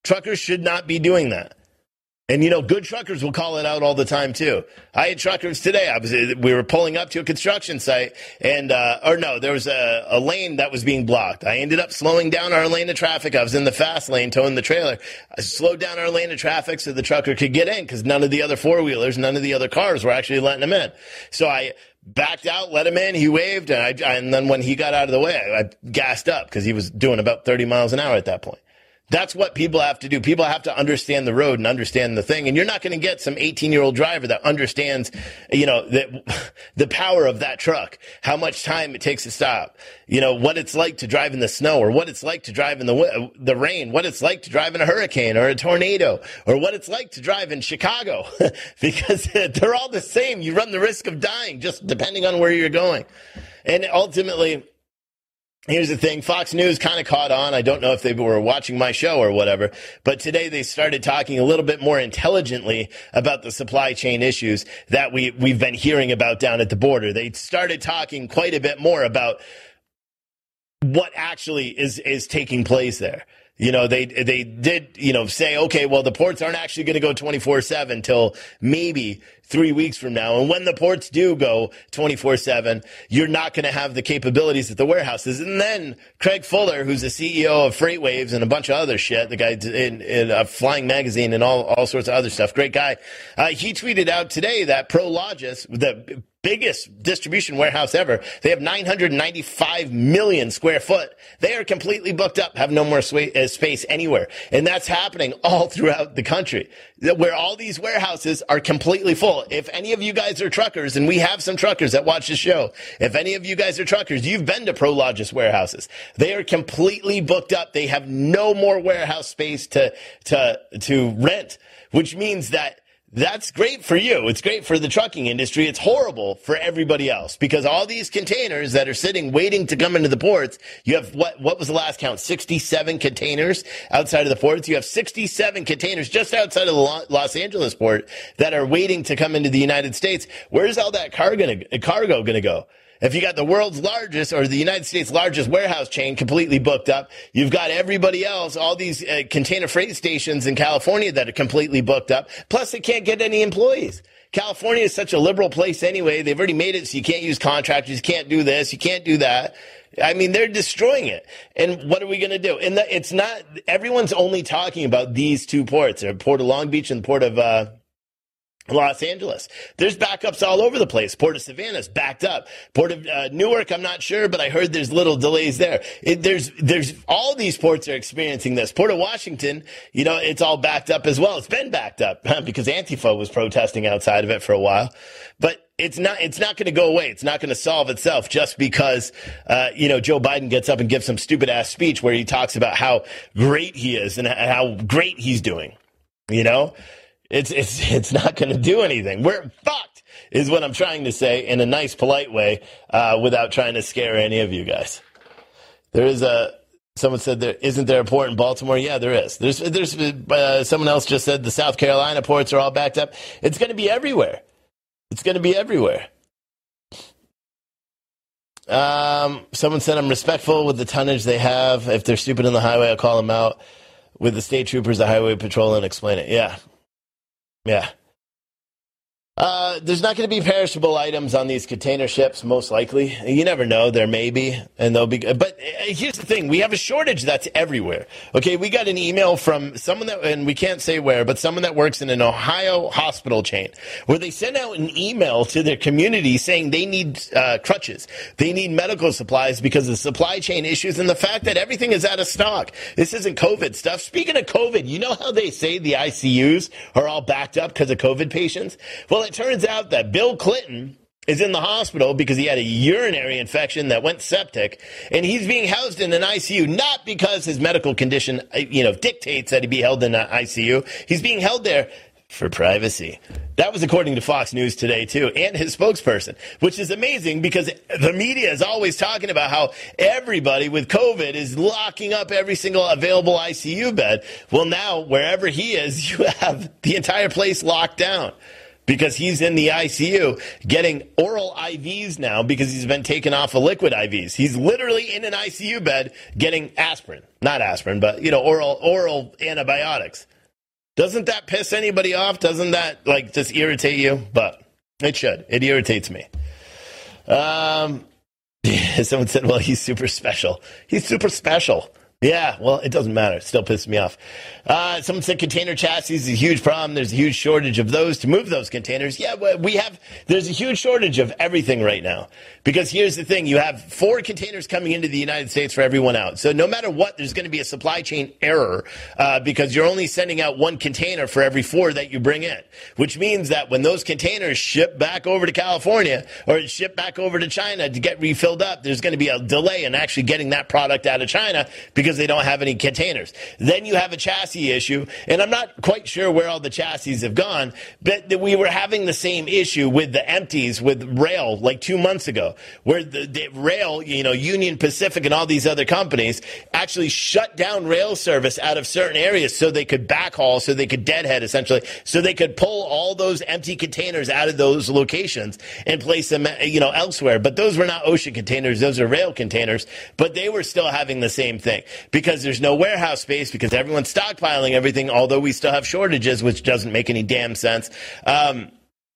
Truckers should not be doing that. And, you know, good truckers will call it out all the time, too. I had truckers today. I was, we were pulling up to a construction site, and, uh, or no, there was a, a lane that was being blocked. I ended up slowing down our lane of traffic. I was in the fast lane towing the trailer. I slowed down our lane of traffic so the trucker could get in because none of the other four-wheelers, none of the other cars were actually letting him in. So I backed out, let him in. He waved, and, I, and then when he got out of the way, I, I gassed up because he was doing about thirty miles an hour at that point. That's what people have to do. People have to understand the road and understand the thing. And you're not going to get some eighteen-year-old driver that understands, you know, the, the power of that truck, how much time it takes to stop, you know, what it's like to drive in the snow or what it's like to drive in the the rain, what it's like to drive in a hurricane or a tornado or what it's like to drive in Chicago because they're all the same. You run the risk of dying just depending on where you're going. And ultimately, here's the thing. Fox News kind of caught on. I don't know if they were watching my show or whatever, but today they started talking a little bit more intelligently about the supply chain issues that we, we've been hearing about down at the border. They started talking quite a bit more about what actually is, is taking place there. You know, they, they did, you know, say, okay, well, the ports aren't actually going to go twenty-four seven till maybe three weeks from now. And when the ports do go twenty-four seven, you're not going to have the capabilities at the warehouses. And then Craig Fuller, who's the C E O of FreightWaves and a bunch of other shit, the guy in, in a Flying Magazine and all, all sorts of other stuff, great guy, uh, he tweeted out today that Prologis, the biggest distribution warehouse ever, they have nine hundred ninety-five million square foot. They are completely booked up, have no more space anywhere. And that's happening all throughout the country, where all these warehouses are completely full. If any of you guys are truckers, and we have some truckers that watch the show, if any of you guys are truckers, you've been to Prologis warehouses. They are completely booked up. They have no more warehouse space to, to, to rent, which means that that's great for you. It's great for the trucking industry. It's horrible for everybody else because all these containers that are sitting waiting to come into the ports, you have what, what was the last count? sixty-seven containers outside of the ports. You have sixty-seven containers just outside of the Los Angeles port that are waiting to come into the United States. Where's all that car gonna, cargo going to go? If you got the world's largest or the United States' largest warehouse chain completely booked up, you've got everybody else, all these uh, container freight stations in California that are completely booked up. Plus, they can't get any employees. California is such a liberal place anyway. They've already made it so you can't use contractors. You can't do this. You can't do that. I mean, they're destroying it. And what are we going to do? And the, it's not, everyone's only talking about these two ports, the Port of Long Beach and the Port of, uh, Los Angeles. There's backups all over the place. Port of Savannah's backed up. Port of uh, Newark, I'm not sure, but I heard there's little delays there. It, there's, there's, all these ports are experiencing this. Port of Washington, you know, it's all backed up as well. It's been backed up because Antifa was protesting outside of it for a while. But it's not, it's not going to go away. It's not going to solve itself just because, uh, you know, Joe Biden gets up and gives some stupid ass speech where he talks about how great he is and how great he's doing, you know? It's it's it's not going to do anything. We're fucked, is what I'm trying to say in a nice, polite way, uh, without trying to scare any of you guys. There is a someone said there isn't there a port in Baltimore? Yeah, there is. There's there's uh, someone else just said the South Carolina ports are all backed up. It's going to be everywhere. It's going to be everywhere. Um, someone said I'm respectful with the tonnage they have. If they're stupid on the highway, I'll call them out. With the state troopers, the highway patrol, and explain it. Yeah. Yeah. Uh, there's not going to be perishable items on these container ships, most likely. You never know. There may be, and they'll be. But here's the thing. We have a shortage that's everywhere. Okay, we got an email from someone that, and we can't say where, but someone that works in an Ohio hospital chain, where they sent out an email to their community saying they need uh, crutches. They need medical supplies because of supply chain issues and the fact that everything is out of stock. This isn't COVID stuff. Speaking of COVID, you know how they say the I C Us are all backed up because of COVID patients? Well, it turns out that Bill Clinton is in the hospital because he had a urinary infection that went septic, and he's being housed in an I C U, not because his medical condition, you know, dictates that he be held in an I C U. He's being held there for privacy. That was according to Fox News today, too, and his spokesperson, which is amazing because the media is always talking about how everybody with COVID is locking up every single available I C U bed. Well, now, wherever he is, you have the entire place locked down. because he's in the I C U getting oral I Vs now because he's been taken off of liquid I Vs. He's literally in an I C U bed getting aspirin. Not aspirin, but, you know, oral oral antibiotics. Doesn't that piss anybody off? Doesn't that, like, just irritate you? But it should. It irritates me. Um, someone said, well, he's super special. He's super special. Yeah, well, it doesn't matter. It still pisses me off. Uh, someone said container chassis is a huge problem. There's a huge shortage of those to move those containers. Yeah, we have, there's a huge shortage of everything right now. Because here's the thing, you have four containers coming into the United States for everyone out. So no matter what, there's going to be a supply chain error uh, because you're only sending out one container for every four that you bring in. Which means that when those containers ship back over to California or ship back over to China to get refilled up, there's going to be a delay in actually getting that product out of China because they don't have any containers. Then you have a chassis issue, and I'm not quite sure where all the chassis have gone, but we were having the same issue with the empties with rail like two months ago, where the, the rail, you know, Union Pacific and all these other companies actually shut down rail service out of certain areas so they could backhaul, so they could deadhead essentially, so they could pull all those empty containers out of those locations and place them, you know, elsewhere. But those were not ocean containers, those are rail containers, but they were still having the same thing because there's no warehouse space because everyone's stockpiling everything, although we still have shortages, which doesn't make any damn sense. Um,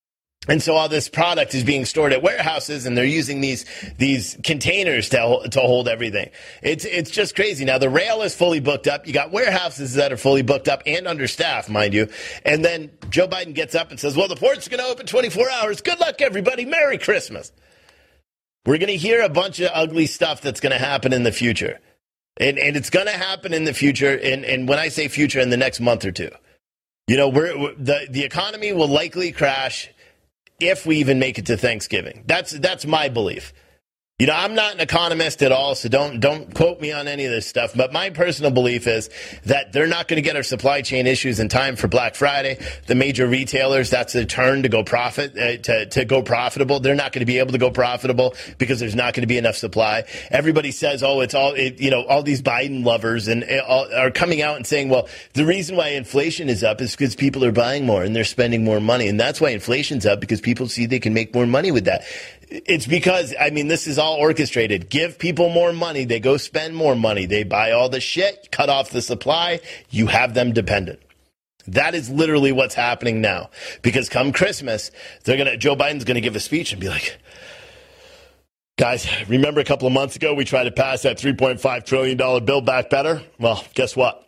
And so all this product is being stored at warehouses, and they're using these these containers to to hold everything. It's it's just crazy. Now, the rail is fully booked up. You got warehouses that are fully booked up and understaffed, mind you. And then Joe Biden gets up and says, well, the port's going to open twenty-four hours. Good luck, everybody. Merry Christmas. We're going to hear a bunch of ugly stuff that's going to happen in the future. And, and it's going to happen in the future, and, and when I say future, in the next month or two. You know, we're, we're, the, the economy will likely crash if we even make it to Thanksgiving. That's that's my belief. You know, I'm not an economist at all, so don't don't quote me on any of this stuff. But my personal belief is that they're not going to get our supply chain issues in time for Black Friday. The major retailers, that's their turn to go profit, uh, to to go profitable. They're not going to be able to go profitable because there's not going to be enough supply. Everybody says, oh, it's all, it, you know, all these Biden lovers and uh, all, are coming out and saying, well, the reason why inflation is up is because people are buying more and they're spending more money, and that's why inflation's up, because people see they can make more money with that. It's because, I mean, this is all orchestrated. Give people more money. They go spend more money. They buy all the shit, cut off the supply. You have them dependent. That is literally what's happening now. Because come Christmas, they're gonna, Joe Biden's going to give a speech and be like, guys, remember a couple of months ago we tried to pass that three point five trillion dollars Build Back Better? Well, guess what?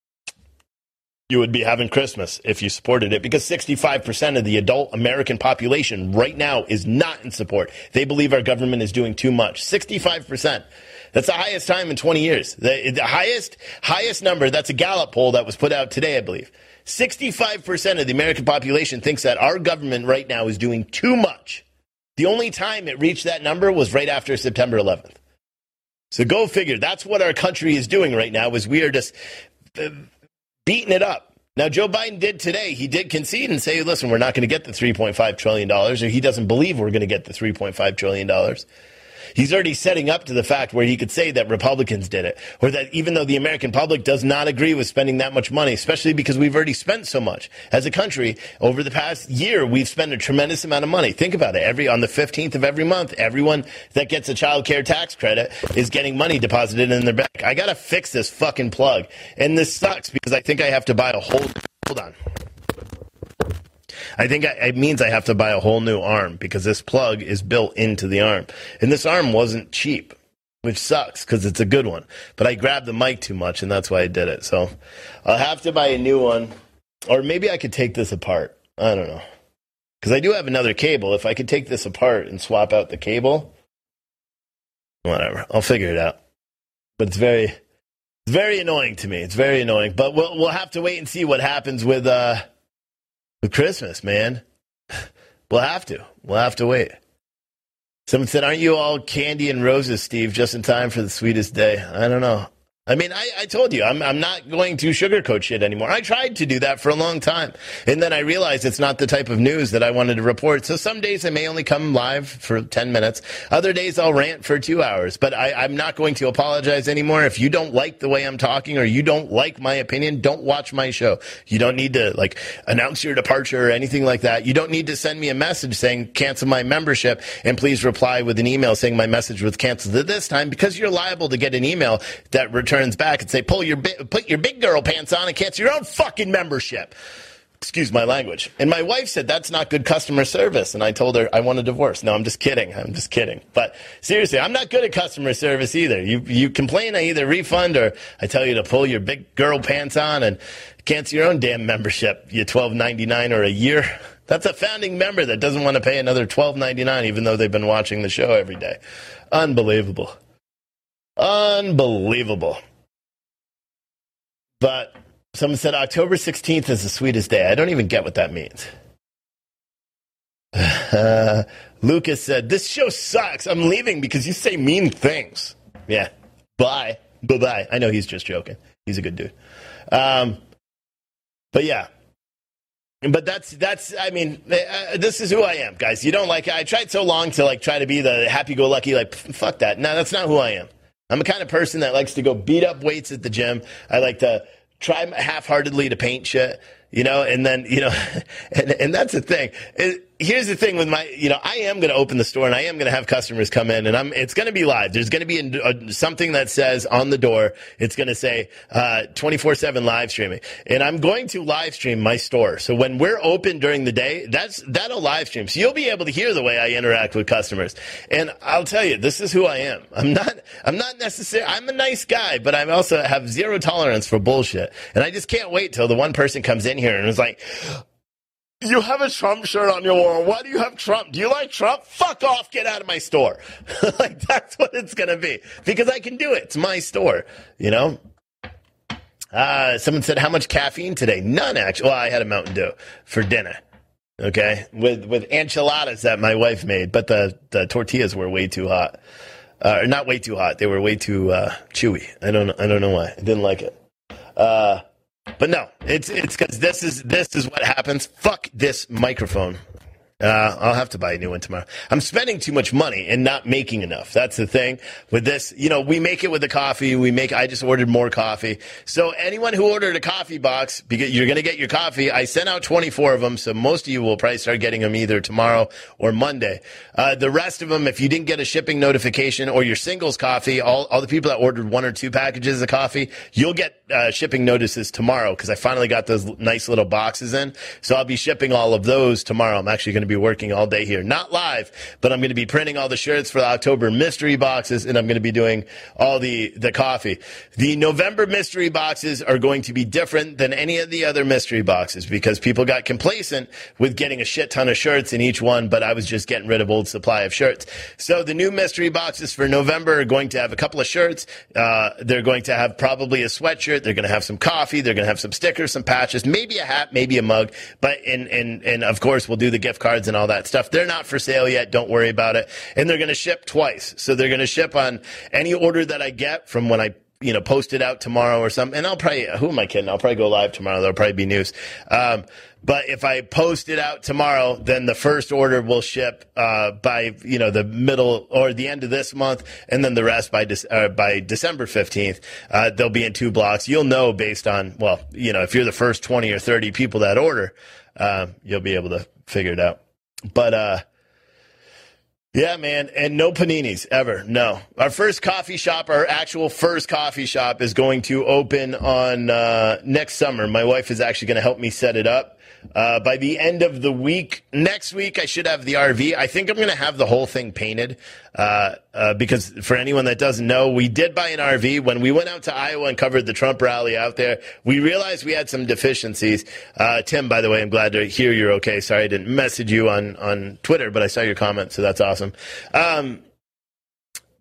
You would be having Christmas if you supported it, because sixty-five percent of the adult American population right now is not in support. They believe our government is doing too much. sixty-five percent. That's the highest time in twenty years. The, the highest, highest number, that's a Gallup poll that was put out today, I believe. sixty-five percent of the American population thinks that our government right now is doing too much. The only time it reached that number was right after September eleventh. So go figure. That's what our country is doing right now, is we are just Uh, beating it up. Now, Joe Biden did today. He did concede and say, listen, we're not going to get the three point five trillion dollars, or he doesn't believe we're going to get the three point five trillion dollars. He's already setting up to the fact where he could say that Republicans did it, or that even though the American public does not agree with spending that much money, especially because we've already spent so much as a country over the past year, we've spent a tremendous amount of money. Think about it. Every on the fifteenth of every month, everyone that gets a child care tax credit is getting money deposited in their bank. I got to fix this fucking plug. And this sucks because I think I have to buy a whole, hold on. I think I, it means I have to buy a whole new arm because this plug is built into the arm. And this arm wasn't cheap, which sucks because it's a good one. But I grabbed the mic too much, and that's why I did it. So I'll have to buy a new one. Or maybe I could take this apart. I don't know. Because I do have another cable. If I could take this apart and swap out the cable, whatever. I'll figure it out. But it's very, it's very annoying to me. It's very annoying. But we'll we'll have to wait and see what happens with uh with Christmas, man. We'll have to. We'll have to wait. Someone said, aren't you all candy and roses, Steve, just in time for the sweetest day? I don't know. I mean, I, I told you, I'm I'm not going to sugarcoat shit anymore. I tried to do that for a long time. And then I realized it's not the type of news that I wanted to report. So some days I may only come live for ten minutes. Other days I'll rant for two hours. But I, I'm not going to apologize anymore. If you don't like the way I'm talking or you don't like my opinion, don't watch my show. You don't need to, like, announce your departure or anything like that. You don't need to send me a message saying cancel my membership and please reply with an email saying my message was canceled at this time, because you're liable to get an email that returns turns back and say, pull your bi- put your big girl pants on and cancel your own fucking membership. Excuse my language. And my wife said, that's not good customer service. And I told her I want a divorce. No, I'm just kidding. I'm just kidding. But seriously, I'm not good at customer service either. You you complain, I either refund or I tell you to pull your big girl pants on and cancel your own damn membership. You twelve ninety-nine or a year. That's a founding member that doesn't want to pay another twelve ninety-nine even though they've been watching the show every day. Unbelievable. Unbelievable. But someone said October sixteenth is the sweetest day. I don't even get what that means. Uh, Lucas said, this show sucks. I'm leaving because you say mean things. Yeah. Bye. Bye-bye. I know he's just joking. He's a good dude. Um, but yeah. But that's, that's, I mean, uh, this is who I am, guys. You don't like it. I tried so long to, like, try to be the happy-go-lucky, like, fuck that. No, that's not who I am. I'm the kind of person that likes to go beat up weights at the gym. I like to try half-heartedly to paint shit, you know, and then, you know, and, and that's the thing. It, here's the thing with my, you know, I am going to open the store and I am going to have customers come in and I'm, it's going to be live. There's going to be a, a, something that says on the door, it's going to say, uh, twenty-four seven live streaming. And I'm going to live stream my store. So when we're open during the day, that's, that'll live stream. So you'll be able to hear the way I interact with customers. And I'll tell you, this is who I am. I'm not, I'm not necessarily, I'm a nice guy, but I also have zero tolerance for bullshit. And I just can't wait till the one person comes in here and is like, you have a Trump shirt on your wall. Why do you have Trump? Do you like Trump? Fuck off. Get out of my store. Like, that's what it's going to be. Because I can do it. It's my store, you know? Uh, someone said, how much caffeine today? None, actually. Well, I had a Mountain Dew for dinner, okay? With with enchiladas that my wife made. But the, the tortillas were way too hot. Uh, not way too hot. They were way too uh, chewy. I don't, I don't know why. I didn't like it. Uh... But no, it's it's because this is this is what happens. Fuck this microphone. Uh, I'll have to buy a new one tomorrow. I'm spending too much money and not making enough. That's the thing with this. You know, we make it with the coffee. We make. I just ordered more coffee. So anyone who ordered a coffee box, because you're going to get your coffee, I sent out twenty-four of them. So most of you will probably start getting them either tomorrow or Monday. Uh, the rest of them, if you didn't get a shipping notification or your singles coffee, all, all the people that ordered one or two packages of coffee, you'll get uh, shipping notices tomorrow because I finally got those nice little boxes in. So I'll be shipping all of those tomorrow. I'm actually going to be working all day here. Not live, but I'm going to be printing all the shirts for the October mystery boxes, and I'm going to be doing all the, the coffee. The November mystery boxes are going to be different than any of the other mystery boxes because people got complacent with getting a shit ton of shirts in each one, but I was just getting rid of old supply of shirts. So the new mystery boxes for November are going to have a couple of shirts. Uh, they're going to have probably a sweatshirt. They're going to have some coffee. They're going to have some stickers, some patches, maybe a hat, maybe a mug. But, and, and, and of course, we'll do the gift cards and all that stuff. They're not for sale yet. Don't worry about it. And they're going to ship twice. So they're going to ship on any order that I get from when I, you know, post it out tomorrow or something. And I'll probably, who am I kidding? I'll probably go live tomorrow. There'll probably be news. Um, but if I post it out tomorrow, then the first order will ship, uh, by, you know, the middle or the end of this month. And then the rest by, De- uh, by December fifteenth, uh, they'll be in two blocks. You'll know based on, well, you know, if you're the first twenty or thirty people that order, uh, you'll be able to figure it out. But, uh, yeah, man, and no paninis ever. No. Our first coffee shop, our actual first coffee shop is going to open on, uh, next summer. My wife is actually going to help me set it up. Uh, by the end of the week, next week, I should have the R V. I think I'm going to have the whole thing painted, uh, uh, because for anyone that doesn't know, we did buy an R V. When we went out to Iowa and covered the Trump rally out there, we realized we had some deficiencies. Uh, Tim, by the way, I'm glad to hear you're okay. Sorry I didn't message you on, on Twitter, but I saw your comment, so that's awesome. Um,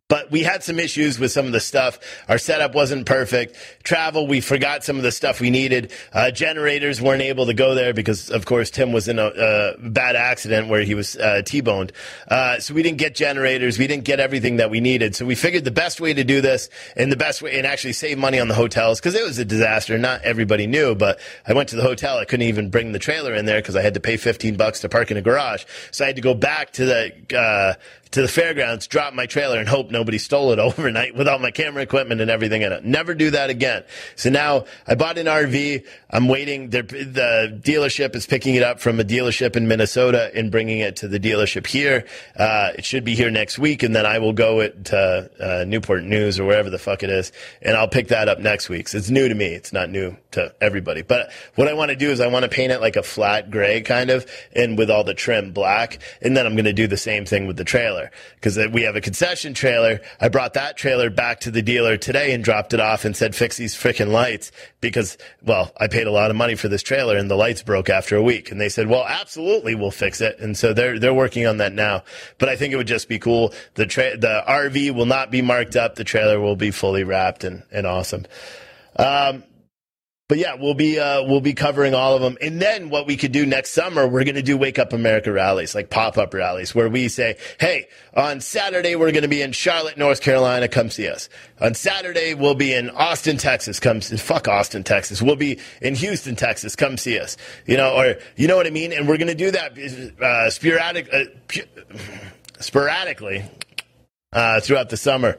But we had some issues with some of the stuff. Our setup wasn't perfect. Travel, we forgot some of the stuff we needed. Uh, generators weren't able to go there because, of course, Tim was in a uh, bad accident where he was uh, T-boned. Uh, so we didn't get generators. We didn't get everything that we needed. So we figured the best way to do this and the best way and actually save money on the hotels, because it was a disaster. Not everybody knew, but I went to the hotel. I couldn't even bring the trailer in there because I had to pay fifteen bucks to park in a garage. So I had to go back to the uh, to the fairgrounds, drop my trailer, and hope nobody stole it overnight with all my camera equipment and everything in it. Never do that again. So now I bought an R V. I'm waiting. They're, the dealership is picking it up from a dealership in Minnesota and bringing it to the dealership here. Uh, it should be here next week, and then I will go it to uh, Newport News or wherever the fuck it is, and I'll pick that up next week. So it's new to me. It's not new to everybody. But what I want to do is I want to paint it like a flat gray kind of, and with all the trim black, and then I'm going to do the same thing with the trailer. Because we have a concession trailer. I brought that trailer back to the dealer today and dropped it off and said, fix these freaking lights. Because, well, I paid a lot of money for this trailer and the lights broke after a week. And they said, well, absolutely, we'll fix it. And so they're they're working on that now. But I think it would just be cool. The tra- the R V will not be marked up. The trailer will be fully wrapped and, and awesome. Um, But yeah, we'll be uh, we'll be covering all of them. And then what we could do next summer, we're going to do Wake Up America rallies, like pop-up rallies, where we say, hey, on Saturday, we're going to be in Charlotte, North Carolina. Come see us. On Saturday, we'll be in Austin, Texas. Come see, fuck Austin, Texas. We'll be in Houston, Texas. Come see us. You know, or you know what I mean? And we're going to do that uh, sporadic, uh, sporadically uh, throughout the summer.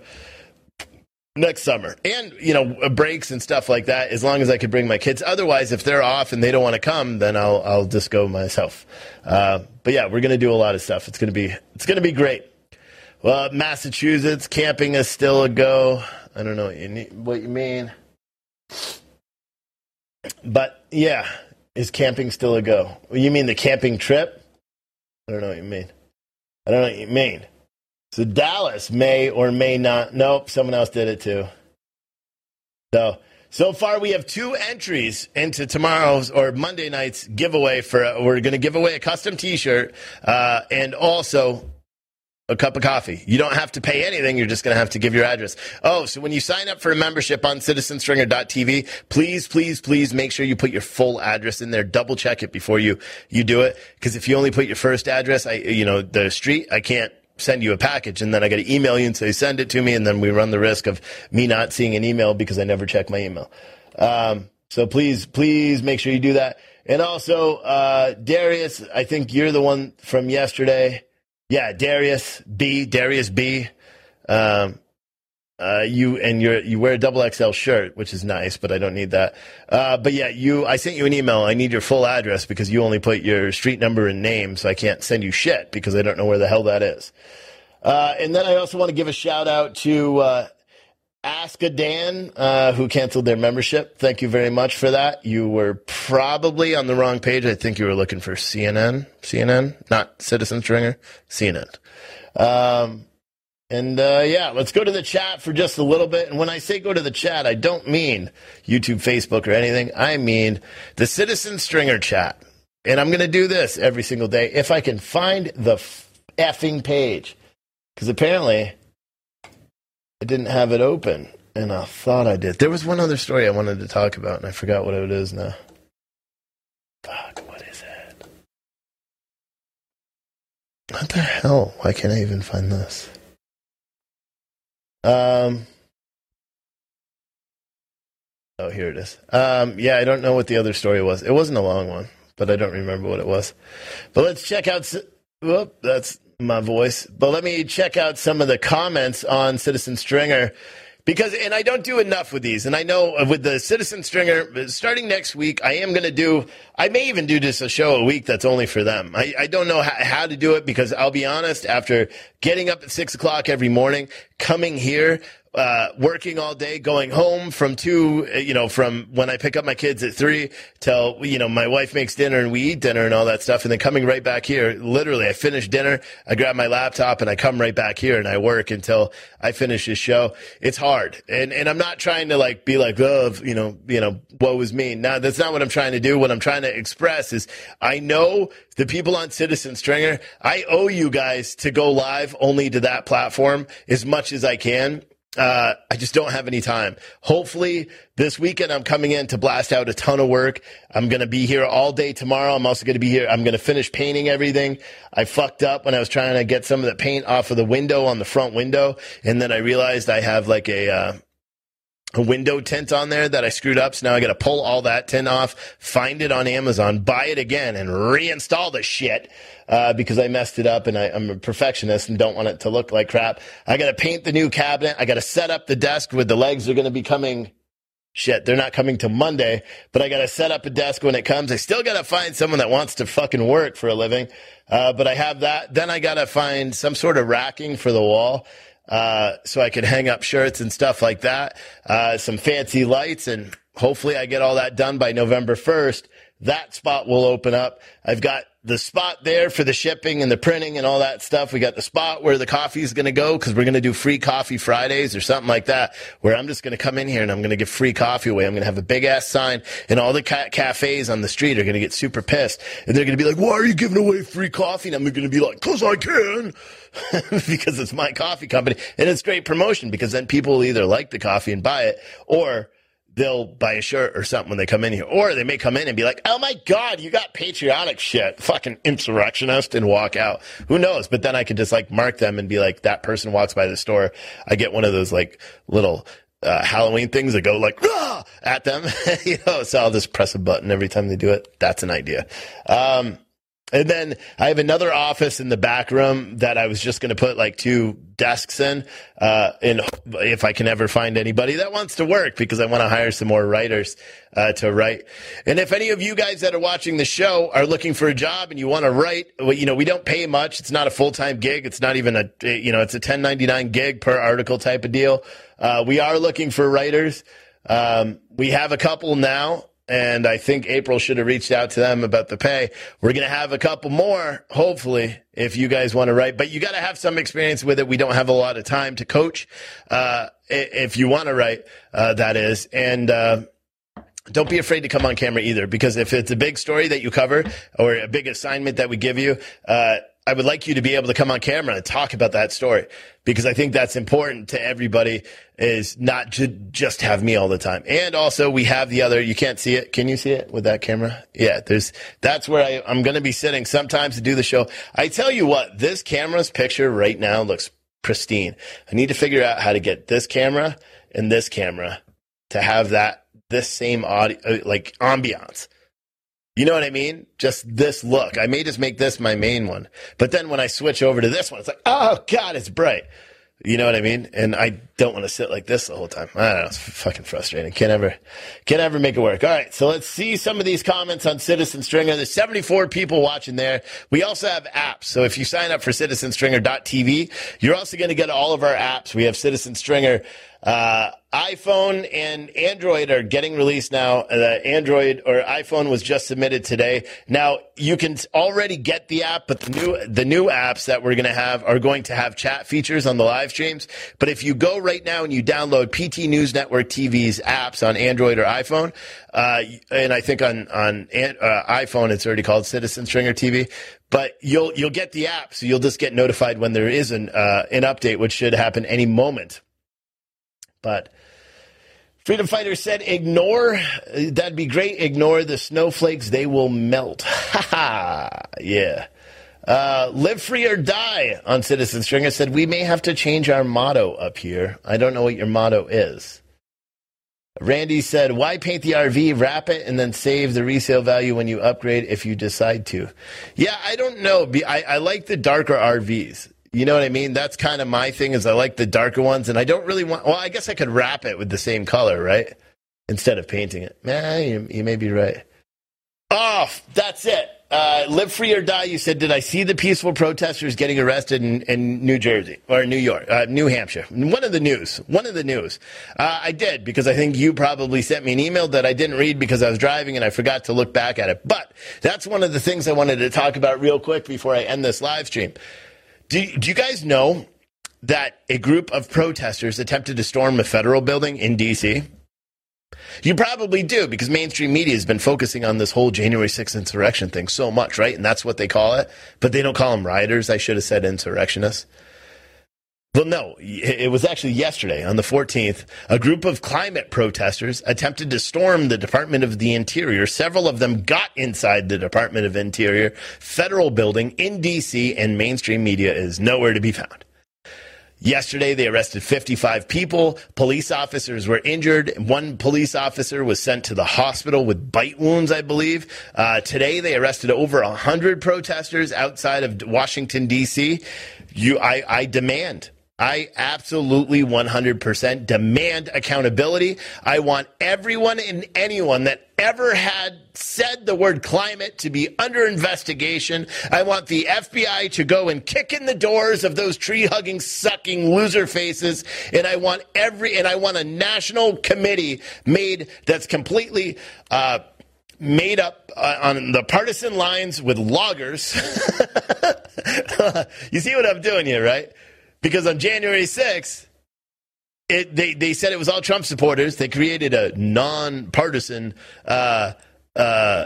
Next summer. And, you know, breaks and stuff like that, as long as I could bring my kids. Otherwise, if they're off and they don't want to come, then I'll I'll just go myself. Uh, but yeah, we're going to do a lot of stuff. It's going to be it's going to be great. Well, Massachusetts, camping is still a go. I don't know what you, need, what you mean. But yeah, is camping still a go? You mean the camping trip? I don't know what you mean. I don't know what you mean. So Dallas may or may not. Nope, someone else did it too. So, so far we have two entries into tomorrow's or Monday night's giveaway for, uh, we're going to give away a custom t-shirt uh, and also a cup of coffee. You don't have to pay anything. You're just going to have to give your address. Oh, so when you sign up for a membership on citizen stringer dot t v, please, please, please make sure you put your full address in there. Double check it before you, you do it. Because if you only put your first address, I, you know, the street, I can't send you a package, and then I got to email you and say send it to me, and then we run the risk of me not seeing an email because I never check my email. Um, so please, please make sure you do that. And also, uh, Darius, I think you're the one from yesterday. Yeah, Darius B, Darius B. Um, uh, you and you you wear a double X L shirt, which is nice, but I don't need that. Uh, but yeah, you, I sent you an email. I need your full address because you only put your street number and name, so I can't send you shit because I don't know where the hell that is. Uh, and then I also want to give a shout out to uh, Ask a Dan, uh, who canceled their membership. Thank you very much for that. You were probably on the wrong page. I think you were looking for C N N, C N N, not Citizen Stringer, C N N. Um, And, uh, yeah, let's go to the chat for just a little bit. And when I say go to the chat, I don't mean YouTube, Facebook, or anything. I mean the Citizen Stringer chat. And I'm going to do this every single day if I can find the effing page. Because apparently I didn't have it open, and I thought I did. There was one other story I wanted to talk about, and I forgot what it is now. Fuck, what is it? What the hell? Why can't I even find this? Um. Oh, here it is. Um. Yeah, I don't know what the other story was. It wasn't a long one, but I don't remember what it was. But let's check out. Whoop, that's my voice. But let me check out some of the comments on Citizen Stringer. Because, and I don't do enough with these, and I know with the Citizen Stringer, starting next week, I am going to do, I may even do just a show a week that's only for them. I, I don't know how, how to do it because I'll be honest, after getting up at six o'clock every morning, coming here, uh, working all day, going home from two, you know, from when I pick up my kids at three till, you know, my wife makes dinner and we eat dinner and all that stuff. And then coming right back here, literally, I finish dinner, I grab my laptop and I come right back here and I work until I finish this show. It's hard. And, and I'm not trying to like be like, oh, you know, you know, woe is me. No, that's not what I'm trying to do. What I'm trying to express is I know the people on Citizen Stringer, I owe you guys to go live only to that platform as much as I can. Uh, I just don't have any time. Hopefully this weekend I'm coming in to blast out a ton of work. I'm going to be here all day tomorrow. I'm also going to be here. I'm going to finish painting everything. I fucked up when I was trying to get some of the paint off of the window on the front window. And then I realized I have like a, uh, a window tint on there that I screwed up. So now I got to pull all that tint off, find it on Amazon, buy it again, and reinstall the shit uh, because I messed it up and I, I'm a perfectionist and don't want it to look like crap. I got to paint the new cabinet. I got to set up the desk with the legs are going to be coming. Shit, they're not coming till Monday, but I got to set up a desk when it comes. I still got to find someone that wants to fucking work for a living. Uh, but I have that. Then I got to find some sort of racking for the wall. Uh, so I could hang up shirts and stuff like that, uh, some fancy lights, and hopefully I get all that done by November first. That spot will open up. I've got the spot there for the shipping and the printing and all that stuff. We got the spot where the coffee is going to go because we're going to do free coffee Fridays or something like that, where I'm just going to come in here and I'm going to give free coffee away. I'm going to have a big ass sign and all the ca- cafes on the street are going to get super pissed. And they're going to be like, why are you giving away free coffee? And I'm going to be like, cause I can. Because it's my coffee company. And it's great promotion because then people will either like the coffee and buy it or they'll buy a shirt or something when they come in here. Or they may come in and be like, oh my God, you got patriotic shit, fucking insurrectionist, and walk out. Who knows? But then I could just like mark them and be like, that person walks by the store. I get one of those like little uh, Halloween things that go like, ah! At them. You know, so I'll just press a button every time they do it. That's an idea. Um, And then I have another office in the back room that I was just going to put like two desks in, uh, in if I can ever find anybody that wants to work, because I want to hire some more writers, uh, to write. And if any of you guys that are watching the show are looking for a job and you want to write, well, you know, we don't pay much. It's not a full-time gig. It's not even a, you know, it's a ten ninety-nine gig per article type of deal. Uh, we are looking for writers. Um, we have a couple now. And I think April should have reached out to them about the pay. We're going to have a couple more, hopefully, if you guys want to write. But you got to have some experience with it. We don't have a lot of time to coach, uh, if you want to write, uh, that is. And uh, don't be afraid to come on camera either, because if it's a big story that you cover or a big assignment that we give you, uh, I would like you to be able to come on camera and talk about that story, because I think that's important to everybody, is not to just have me all the time. And also we have the other, you can't see it. Can you see it with that camera? Yeah, there's, that's where I, I'm going to be sitting sometimes to do the show. I tell you what, this camera's picture right now looks pristine. I need to figure out how to get this camera and this camera to have that, this same audio, like ambiance. You know what I mean? Just this look. I may just make this my main one. But then when I switch over to this one, it's like, oh, God, it's bright. You know what I mean? And I don't want to sit like this the whole time. I don't know. It's fucking frustrating. Can't ever, can't ever make it work. All right. So let's see some of these comments on Citizen Stringer. There's seventy-four people watching there. We also have apps. So if you sign up for citizen stringer dot t v, you're also going to get all of our apps. We have Citizen Stringer. Uh, iPhone and Android are getting released now. Uh, Android or iPhone was just submitted today. Now you can already get the app, but the new, the new apps that we're going to have are going to have chat features on the live streams. But if you go right now and you download P T News Network T V's apps on Android or iPhone, uh, and I think on, on, uh, iPhone, it's already called Citizen Stringer T V, but you'll, you'll get the app. So you'll just get notified when there is an, uh, an update, which should happen any moment. But Freedom Fighter said, ignore, that'd be great. Ignore the snowflakes. They will melt. Ha ha. Yeah. Uh, live free or die on Citizen Stringer said, we may have to change our motto up here. I don't know what your motto is. Randy said, why paint the R V, wrap it, and then save the resale value when you upgrade if you decide to? Yeah, I don't know. I, I like the darker R Vs. You know what I mean? That's kind of my thing, is I like the darker ones, and I don't really want, well, I guess I could wrap it with the same color, right? Instead of painting it. Man, you, you may be right. Oh, that's it. uh, Live Free or Die, you said, did I see the peaceful protesters getting arrested in, in New Jersey or New York, uh, New Hampshire? One of the news. One of the news. Uh, I did, because I think you probably sent me an email that I didn't read because I was driving and I forgot to look back at it. But that's one of the things I wanted to talk about real quick before I end this live stream. Do, do you guys know that a group of protesters attempted to storm a federal building in D C? You probably do, because mainstream media has been focusing on this whole January sixth insurrection thing so much, right? And that's what they call it. But they don't call them rioters. I should have said insurrectionists. Well, no, it was actually yesterday on the fourteenth. A group of climate protesters attempted to storm the Department of the Interior. Several of them got inside the Department of Interior federal building in D C, and mainstream media is nowhere to be found. Yesterday, they arrested fifty-five people. Police officers were injured. One police officer was sent to the hospital with bite wounds, I believe. Uh, today, they arrested over one hundred protesters outside of Washington, D C. You, I, I demand. I absolutely one hundred percent demand accountability. I want everyone and anyone that ever had said the word climate to be under investigation. I want the F B I to go and kick in the doors of those tree-hugging, sucking loser faces. And I want every, and I want a national committee made that's completely, uh, made up uh, on the partisan lines with loggers. You see what I'm doing here, right? Because on January sixth, it, they, they said it was all Trump supporters. They created a non-partisan, uh, uh,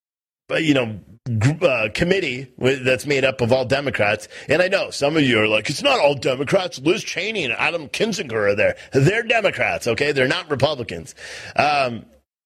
you know, group, uh, committee with, that's made up of all Democrats. And I know some of you are like, it's not all Democrats. Liz Cheney and Adam Kinzinger are there. They're Democrats, okay? They're not Republicans. Um,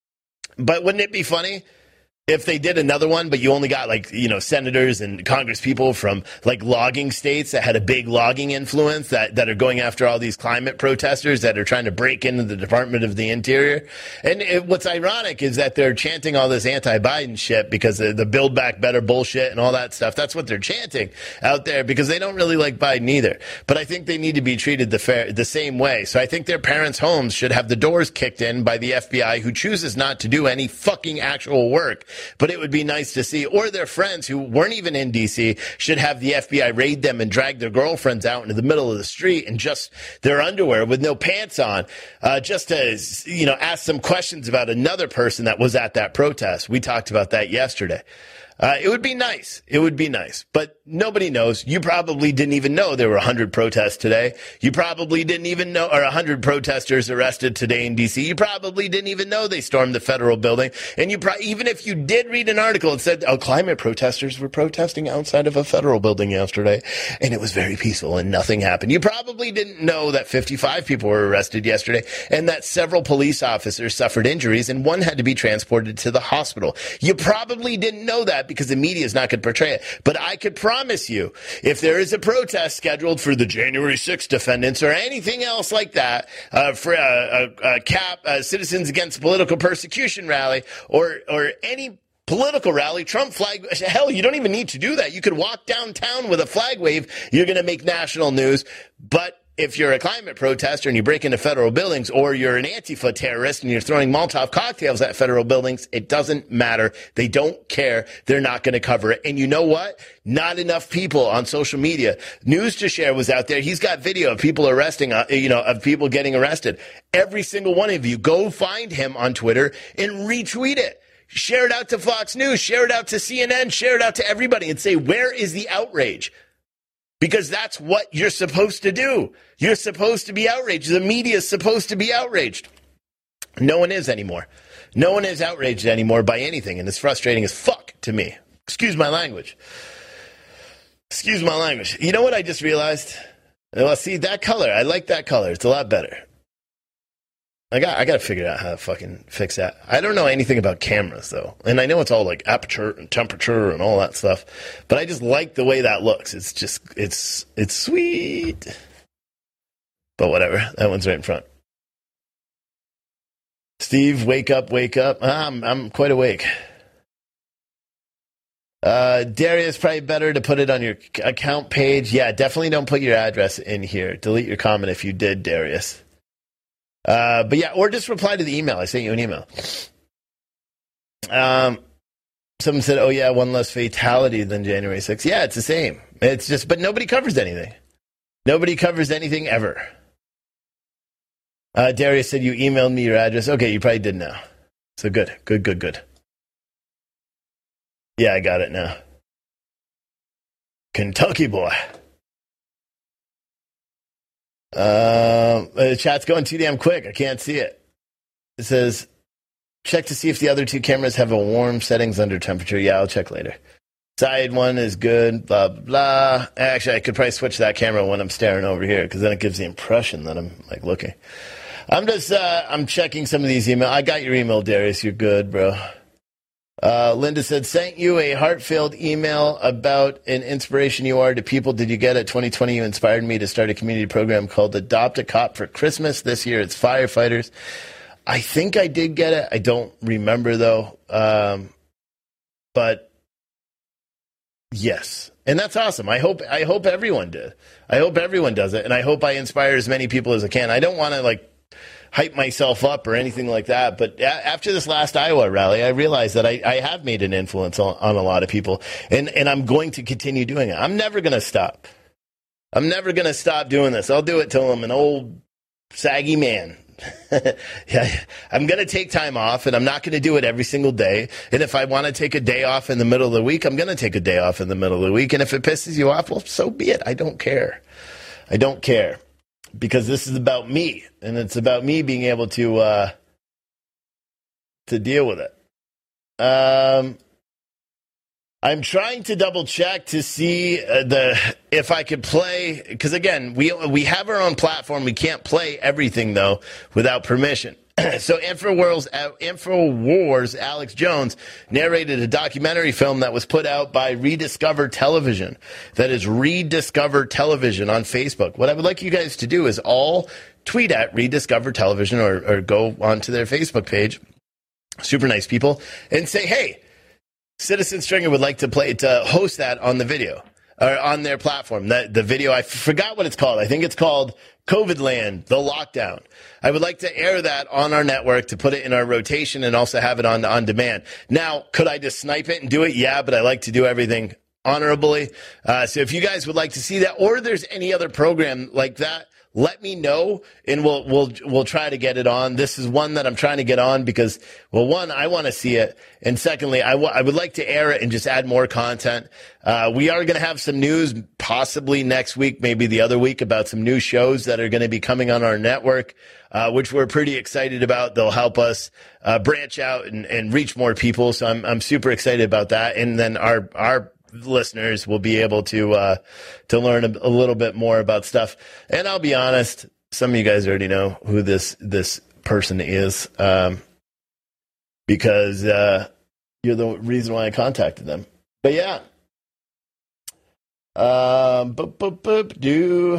but wouldn't it be funny if they did another one, but you only got, like, you know, senators and Congress people from, like, logging states that had a big logging influence that, that are going after all these climate protesters that are trying to break into the Department of the Interior? And it, what's ironic is that they're chanting all this anti-Biden shit because of the Build Back Better bullshit and all that stuff. That's what they're chanting out there because they don't really like Biden either. But I think they need to be treated the, fair, the same way. So I think their parents' homes should have the doors kicked in by the F B I, who chooses not to do any fucking actual work. But it would be nice to see, or their friends who weren't even in D C should have the F B I raid them and drag their girlfriends out into the middle of the street in just their underwear with no pants on, uh, just to, you know, ask some questions about another person that was at that protest. We talked about that yesterday. Uh, it would be nice. It would be nice. But nobody knows. You probably didn't even know there were one hundred protests today. You probably didn't even know, or one hundred protesters arrested today in D C. You probably didn't even know they stormed the federal building. And you pro- even if you did read an article that said, oh, climate protesters were protesting outside of a federal building yesterday, and it was very peaceful and nothing happened. You probably didn't know that fifty-five people were arrested yesterday and that several police officers suffered injuries and one had to be transported to the hospital. You probably didn't know that because the media is not going to portray it. But I could promise you, if there is a protest scheduled for the January sixth defendants or anything else like that, uh, for a, a, a CAP, a Citizens Against Political Persecution rally, or or any political rally, Trump flag, hell, you don't even need to do that. You could walk downtown with a flag wave. You're going to make national news. But if you're a climate protester and you break into federal buildings, or you're an Antifa terrorist and you're throwing Molotov cocktails at federal buildings, it doesn't matter. They don't care. They're not going to cover it. And you know what? Not enough people on social media. News to Share was out there. He's got video of people arresting, uh, you know, of people getting arrested. Every single one of you, go find him on Twitter and retweet it. Share it out to Fox News. Share it out to C N N. Share it out to everybody and say, where is the outrage? Because that's what you're supposed to do. You're supposed to be outraged. The media is supposed to be outraged. No one is anymore. No one is outraged anymore by anything, and it's frustrating as fuck to me. Excuse my language. Excuse my language. You know what I just realized? Well, see, that color, I like that color. It's a lot better. I got I got to figure out how to fucking fix that. I don't know anything about cameras, though. And I know it's all like aperture and temperature and all that stuff. But I just like the way that looks. It's just, it's it's sweet. But whatever. That one's right in front. Steve, wake up, wake up. I'm, I'm quite awake. Uh, Darius, probably better to put it on your account page. Yeah, definitely don't put your address in here. Delete your comment if you did, Darius. Uh, but yeah, or just reply to the email. I sent you an email. Um, Someone said, oh, yeah, one less fatality than January sixth. Yeah, it's the same. It's just, but nobody covers anything. Nobody covers anything ever. Uh, Darius said, you emailed me your address. Okay, you probably did now. So good, good, good, good. Yeah, I got it now. Kentucky boy. Uh, the chat's going too damn quick. I can't see it. It says, check to see if the other two cameras have a warm settings under temperature. Yeah, I'll check later. Side one is good, blah, blah, blah. Actually, I could probably switch that camera when I'm staring over here because then it gives the impression that I'm, like, looking. I'm just, uh, I'm checking some of these emails. I got your email, Darius. You're good, bro. Uh, Linda said, sent you a heartfelt email about an inspiration you are to people. Did you get it? twenty twenty, you inspired me to start a community program called Adopt a Cop for Christmas. This year it's firefighters. I think I did get it. I don't remember, though. Um, but, yes. And that's awesome. I hope I hope everyone did. I hope everyone does it. And I hope I inspire as many people as I can. I don't want to, like, hype myself up or anything like that. But a- after this last Iowa rally, I realized that I, I have made an influence on, on a lot of people. And, and I'm going to continue doing it. I'm never going to stop. I'm never going to stop doing this. I'll do it till I'm an old, saggy man. Yeah, I'm going to take time off, and I'm not going to do it every single day. And if I want to take a day off in the middle of the week, I'm going to take a day off in the middle of the week. And if it pisses you off, well, so be it. I don't care. I don't care. Because this is about me, and it's about me being able to uh, to deal with it. Um, I'm trying to double check to see uh, the if I could play, because again, we we have our own platform. We can't play everything though without permission. So InfoWars, uh, InfoWars Alex Jones narrated a documentary film that was put out by Rediscover Television. That is Rediscover Television on Facebook. What I would like you guys to do is all tweet at Rediscover Television or, or go onto their Facebook page, super nice people, and say, hey, Citizen Stringer would like to play to host that on the video or on their platform. That the video, I forgot what it's called. I think it's called COVID Land, the lockdown. I would like to air that on our network to put it in our rotation and also have it on on demand. Now, could I just snipe it and do it? Yeah, but I like to do everything honorably. Uh, so if you guys would like to see that, or there's any other program like that, let me know, and we'll we'll we'll try to get it on. This is one that I'm trying to get on because, well, one, I want to see it, and secondly, I, w- I would like to air it and just add more content. Uh, we are going to have some news possibly next week, maybe the other week, about some new shows that are going to be coming on our network, uh, which we're pretty excited about. They'll help us uh, branch out and, and reach more people, so I'm I'm super excited about that. And then our our listeners will be able to uh, to learn a, a little bit more about stuff. And I'll be honest, some of you guys already know who this this person is, um, because uh, you're the reason why I contacted them. But yeah, um, boop, boop, boop, do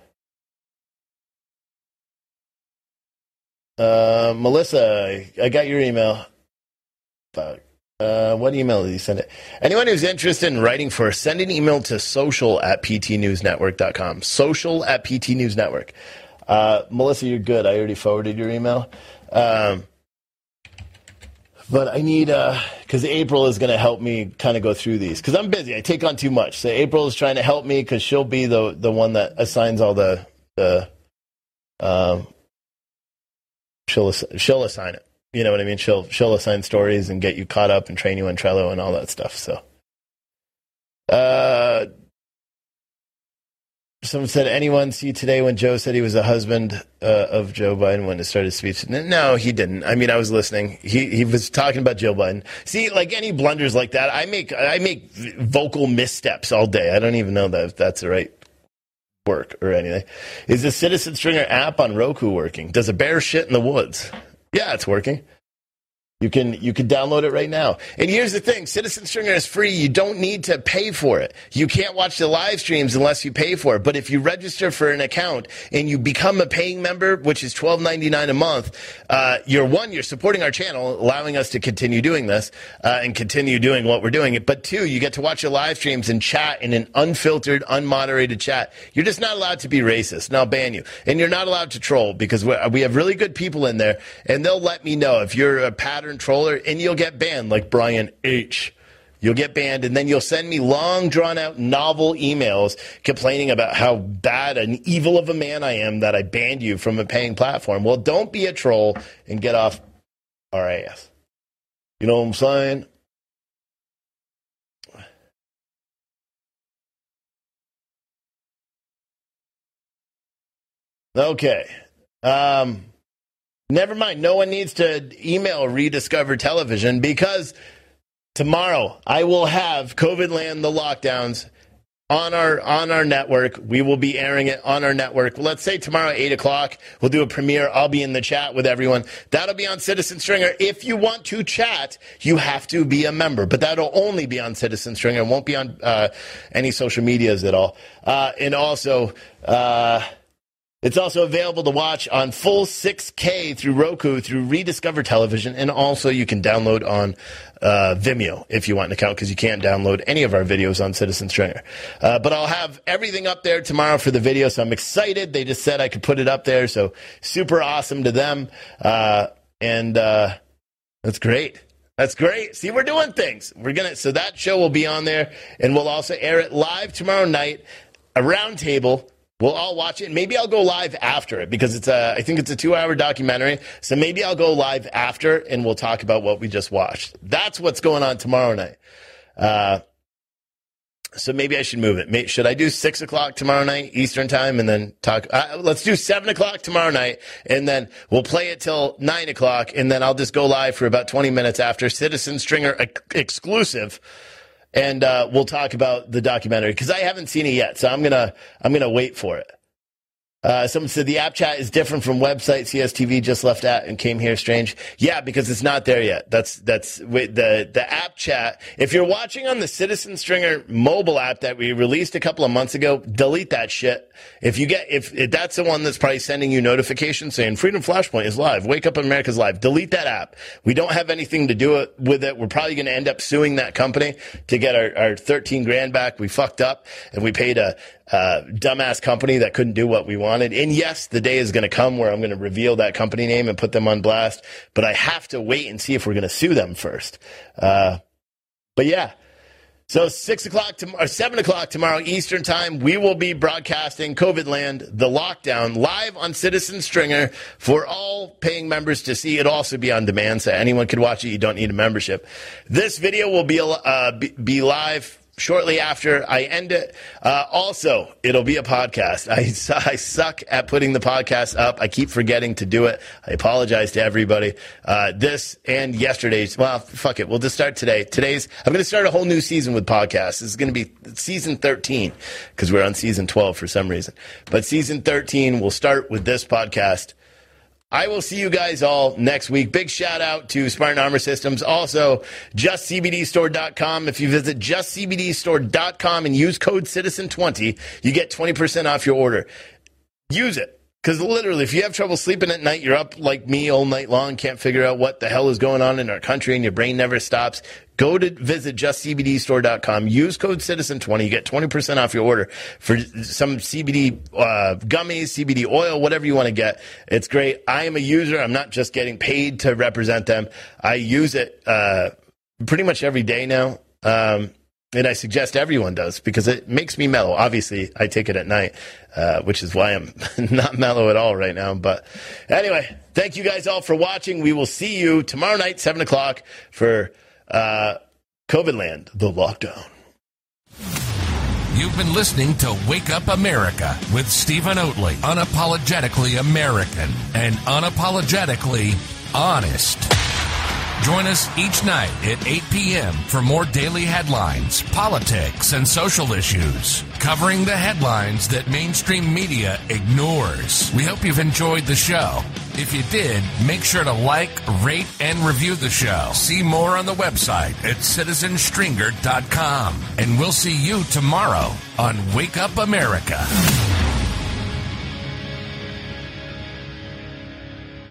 uh, Melissa, I got your email. Fuck. Uh, what email did you send it? Anyone who's interested in writing for us, send an email to social at p t news network dot com. Social at p t news network. Uh, Melissa, you're good. I already forwarded your email. Um, but I need, because uh, April is going to help me kind of go through these. Because I'm busy. I take on too much. So April is trying to help me because she'll be the the one that assigns all the, the um, she'll, she'll assign it. You know what I mean? She'll she'll assign stories and get you caught up and train you in Trello and all that stuff. So, uh, someone said, anyone see today when Joe said he was a husband uh, of Joe Biden when it started speech? No, he didn't. I mean, I was listening. He he was talking about Joe Biden. See, like any blunders like that, I make I make vocal missteps all day. I don't even know that if that's the right work or anything. Is the Citizen Stringer app on Roku working? Does a bear shit in the woods? Yeah, it's working. You can you can download it right now. And here's the thing, Citizen Stringer is free. You don't need to pay for it. You can't watch the live streams unless you pay for it. But if you register for an account and you become a paying member, which is twelve ninety-nine a month, uh, you're one, you're supporting our channel, allowing us to continue doing this uh, and continue doing what we're doing. But two, you get to watch the live streams and chat in an unfiltered, unmoderated chat. You're just not allowed to be racist, and I'll ban you. And you're not allowed to troll because we have really good people in there, and they'll let me know if you're a pattern troller, and you'll get banned like Brian H. You'll get banned, and then you'll send me long, drawn-out novel emails complaining about how bad and evil of a man I am that I banned you from a paying platform. Well, don't be a troll and get off our ass. You know what I'm saying? Okay. Um, never mind. No one needs to email Rediscover Television because tomorrow I will have COVID Land, the lockdowns on our on our network. We will be airing it on our network. Let's say tomorrow at eight o'clock, we'll do a premiere. I'll be in the chat with everyone. That'll be on Citizen Stringer. If you want to chat, you have to be a member, but that'll only be on Citizen Stringer. It won't be on uh, any social medias at all. Uh, and also... Uh, It's also available to watch on full six K through Roku, through Rediscover Television, and also you can download on uh, Vimeo if you want an account, because you can't download any of our videos on Citizen Stringer. Uh, but I'll have everything up there tomorrow for the video, so I'm excited. They just said I could put it up there, so super awesome to them. Uh, and uh, that's great. That's great. See, we're doing things. We're gonna. So that show will be on there, and we'll also air it live tomorrow night, a roundtable. We'll all watch it, and maybe I'll go live after it because it's a, I think it's a two-hour documentary, so maybe I'll go live after, and we'll talk about what we just watched. That's what's going on tomorrow night. Uh, so maybe I should move it. May, should I do six o'clock tomorrow night Eastern time and then talk? Uh, let's do seven o'clock tomorrow night, and then we'll play it till nine o'clock, and then I'll just go live for about twenty minutes after Citizen Stringer ex- exclusive. And uh, we'll talk about the documentary because I haven't seen it yet, so I'm gonna I'm gonna wait for it. Uh, someone said the app chat is different from website. C S T V just left at and came here. Strange. Yeah, because it's not there yet. That's that's the the app chat. If you're watching on the Citizen Stringer mobile app that we released a couple of months ago, delete that shit. If you get if, if that's the one that's probably sending you notifications saying Freedom Flashpoint is live, Wake Up America's live, delete that app. We don't have anything to do it, with it. We're probably going to end up suing that company to get our, our thirteen grand back. We fucked up and we paid a Uh, dumbass company that couldn't do what we wanted. And yes, the day is going to come where I'm going to reveal that company name and put them on blast, but I have to wait and see if we're going to sue them first. Uh, but yeah, so six o'clock to, or seven o'clock tomorrow Eastern time, we will be broadcasting COVID Land, the lockdown, live on Citizen Stringer for all paying members to see. It'll also be on demand, so anyone could watch it. You don't need a membership. This video will be, uh, be, be live shortly after I end it. Uh, also, it'll be a podcast. I, I suck at putting the podcast up. I keep forgetting to do it. I apologize to everybody. Uh, this and yesterday's, well, fuck it. We'll just start today. Today's, I'm going to start a whole new season with podcasts. This is going to be season thirteen because we're on season twelve for some reason. But season thirteen, we'll start with this podcast. I will see you guys all next week. Big shout out to Spartan Armor Systems. Also, just C B D store dot com. If you visit just C B D store dot com and use code citizen twenty, you get twenty percent off your order. Use it. Because literally, if you have trouble sleeping at night, you're up like me all night long, can't figure out what the hell is going on in our country, and your brain never stops, go to visit just C B D store dot com. Use code citizen twenty. You get twenty percent off your order for some C B D uh, gummies, C B D oil, whatever you want to get. It's great. I am a user. I'm not just getting paid to represent them. I use it uh, pretty much every day now. Um And I suggest everyone does because it makes me mellow. Obviously, I take it at night, uh, which is why I'm not mellow at all right now. But anyway, thank you guys all for watching. We will see you tomorrow night, seven o'clock, for uh, COVID Land, the lockdown. You've been listening to Wake Up America with Stephen Oatley. Unapologetically American and unapologetically honest. Join us each night at eight p.m. for more daily headlines, politics, and social issues, covering the headlines that mainstream media ignores. We hope you've enjoyed the show. If you did, make sure to like, rate, and review the show. See more on the website at citizen stringer dot com. And we'll see you tomorrow on Wake Up America.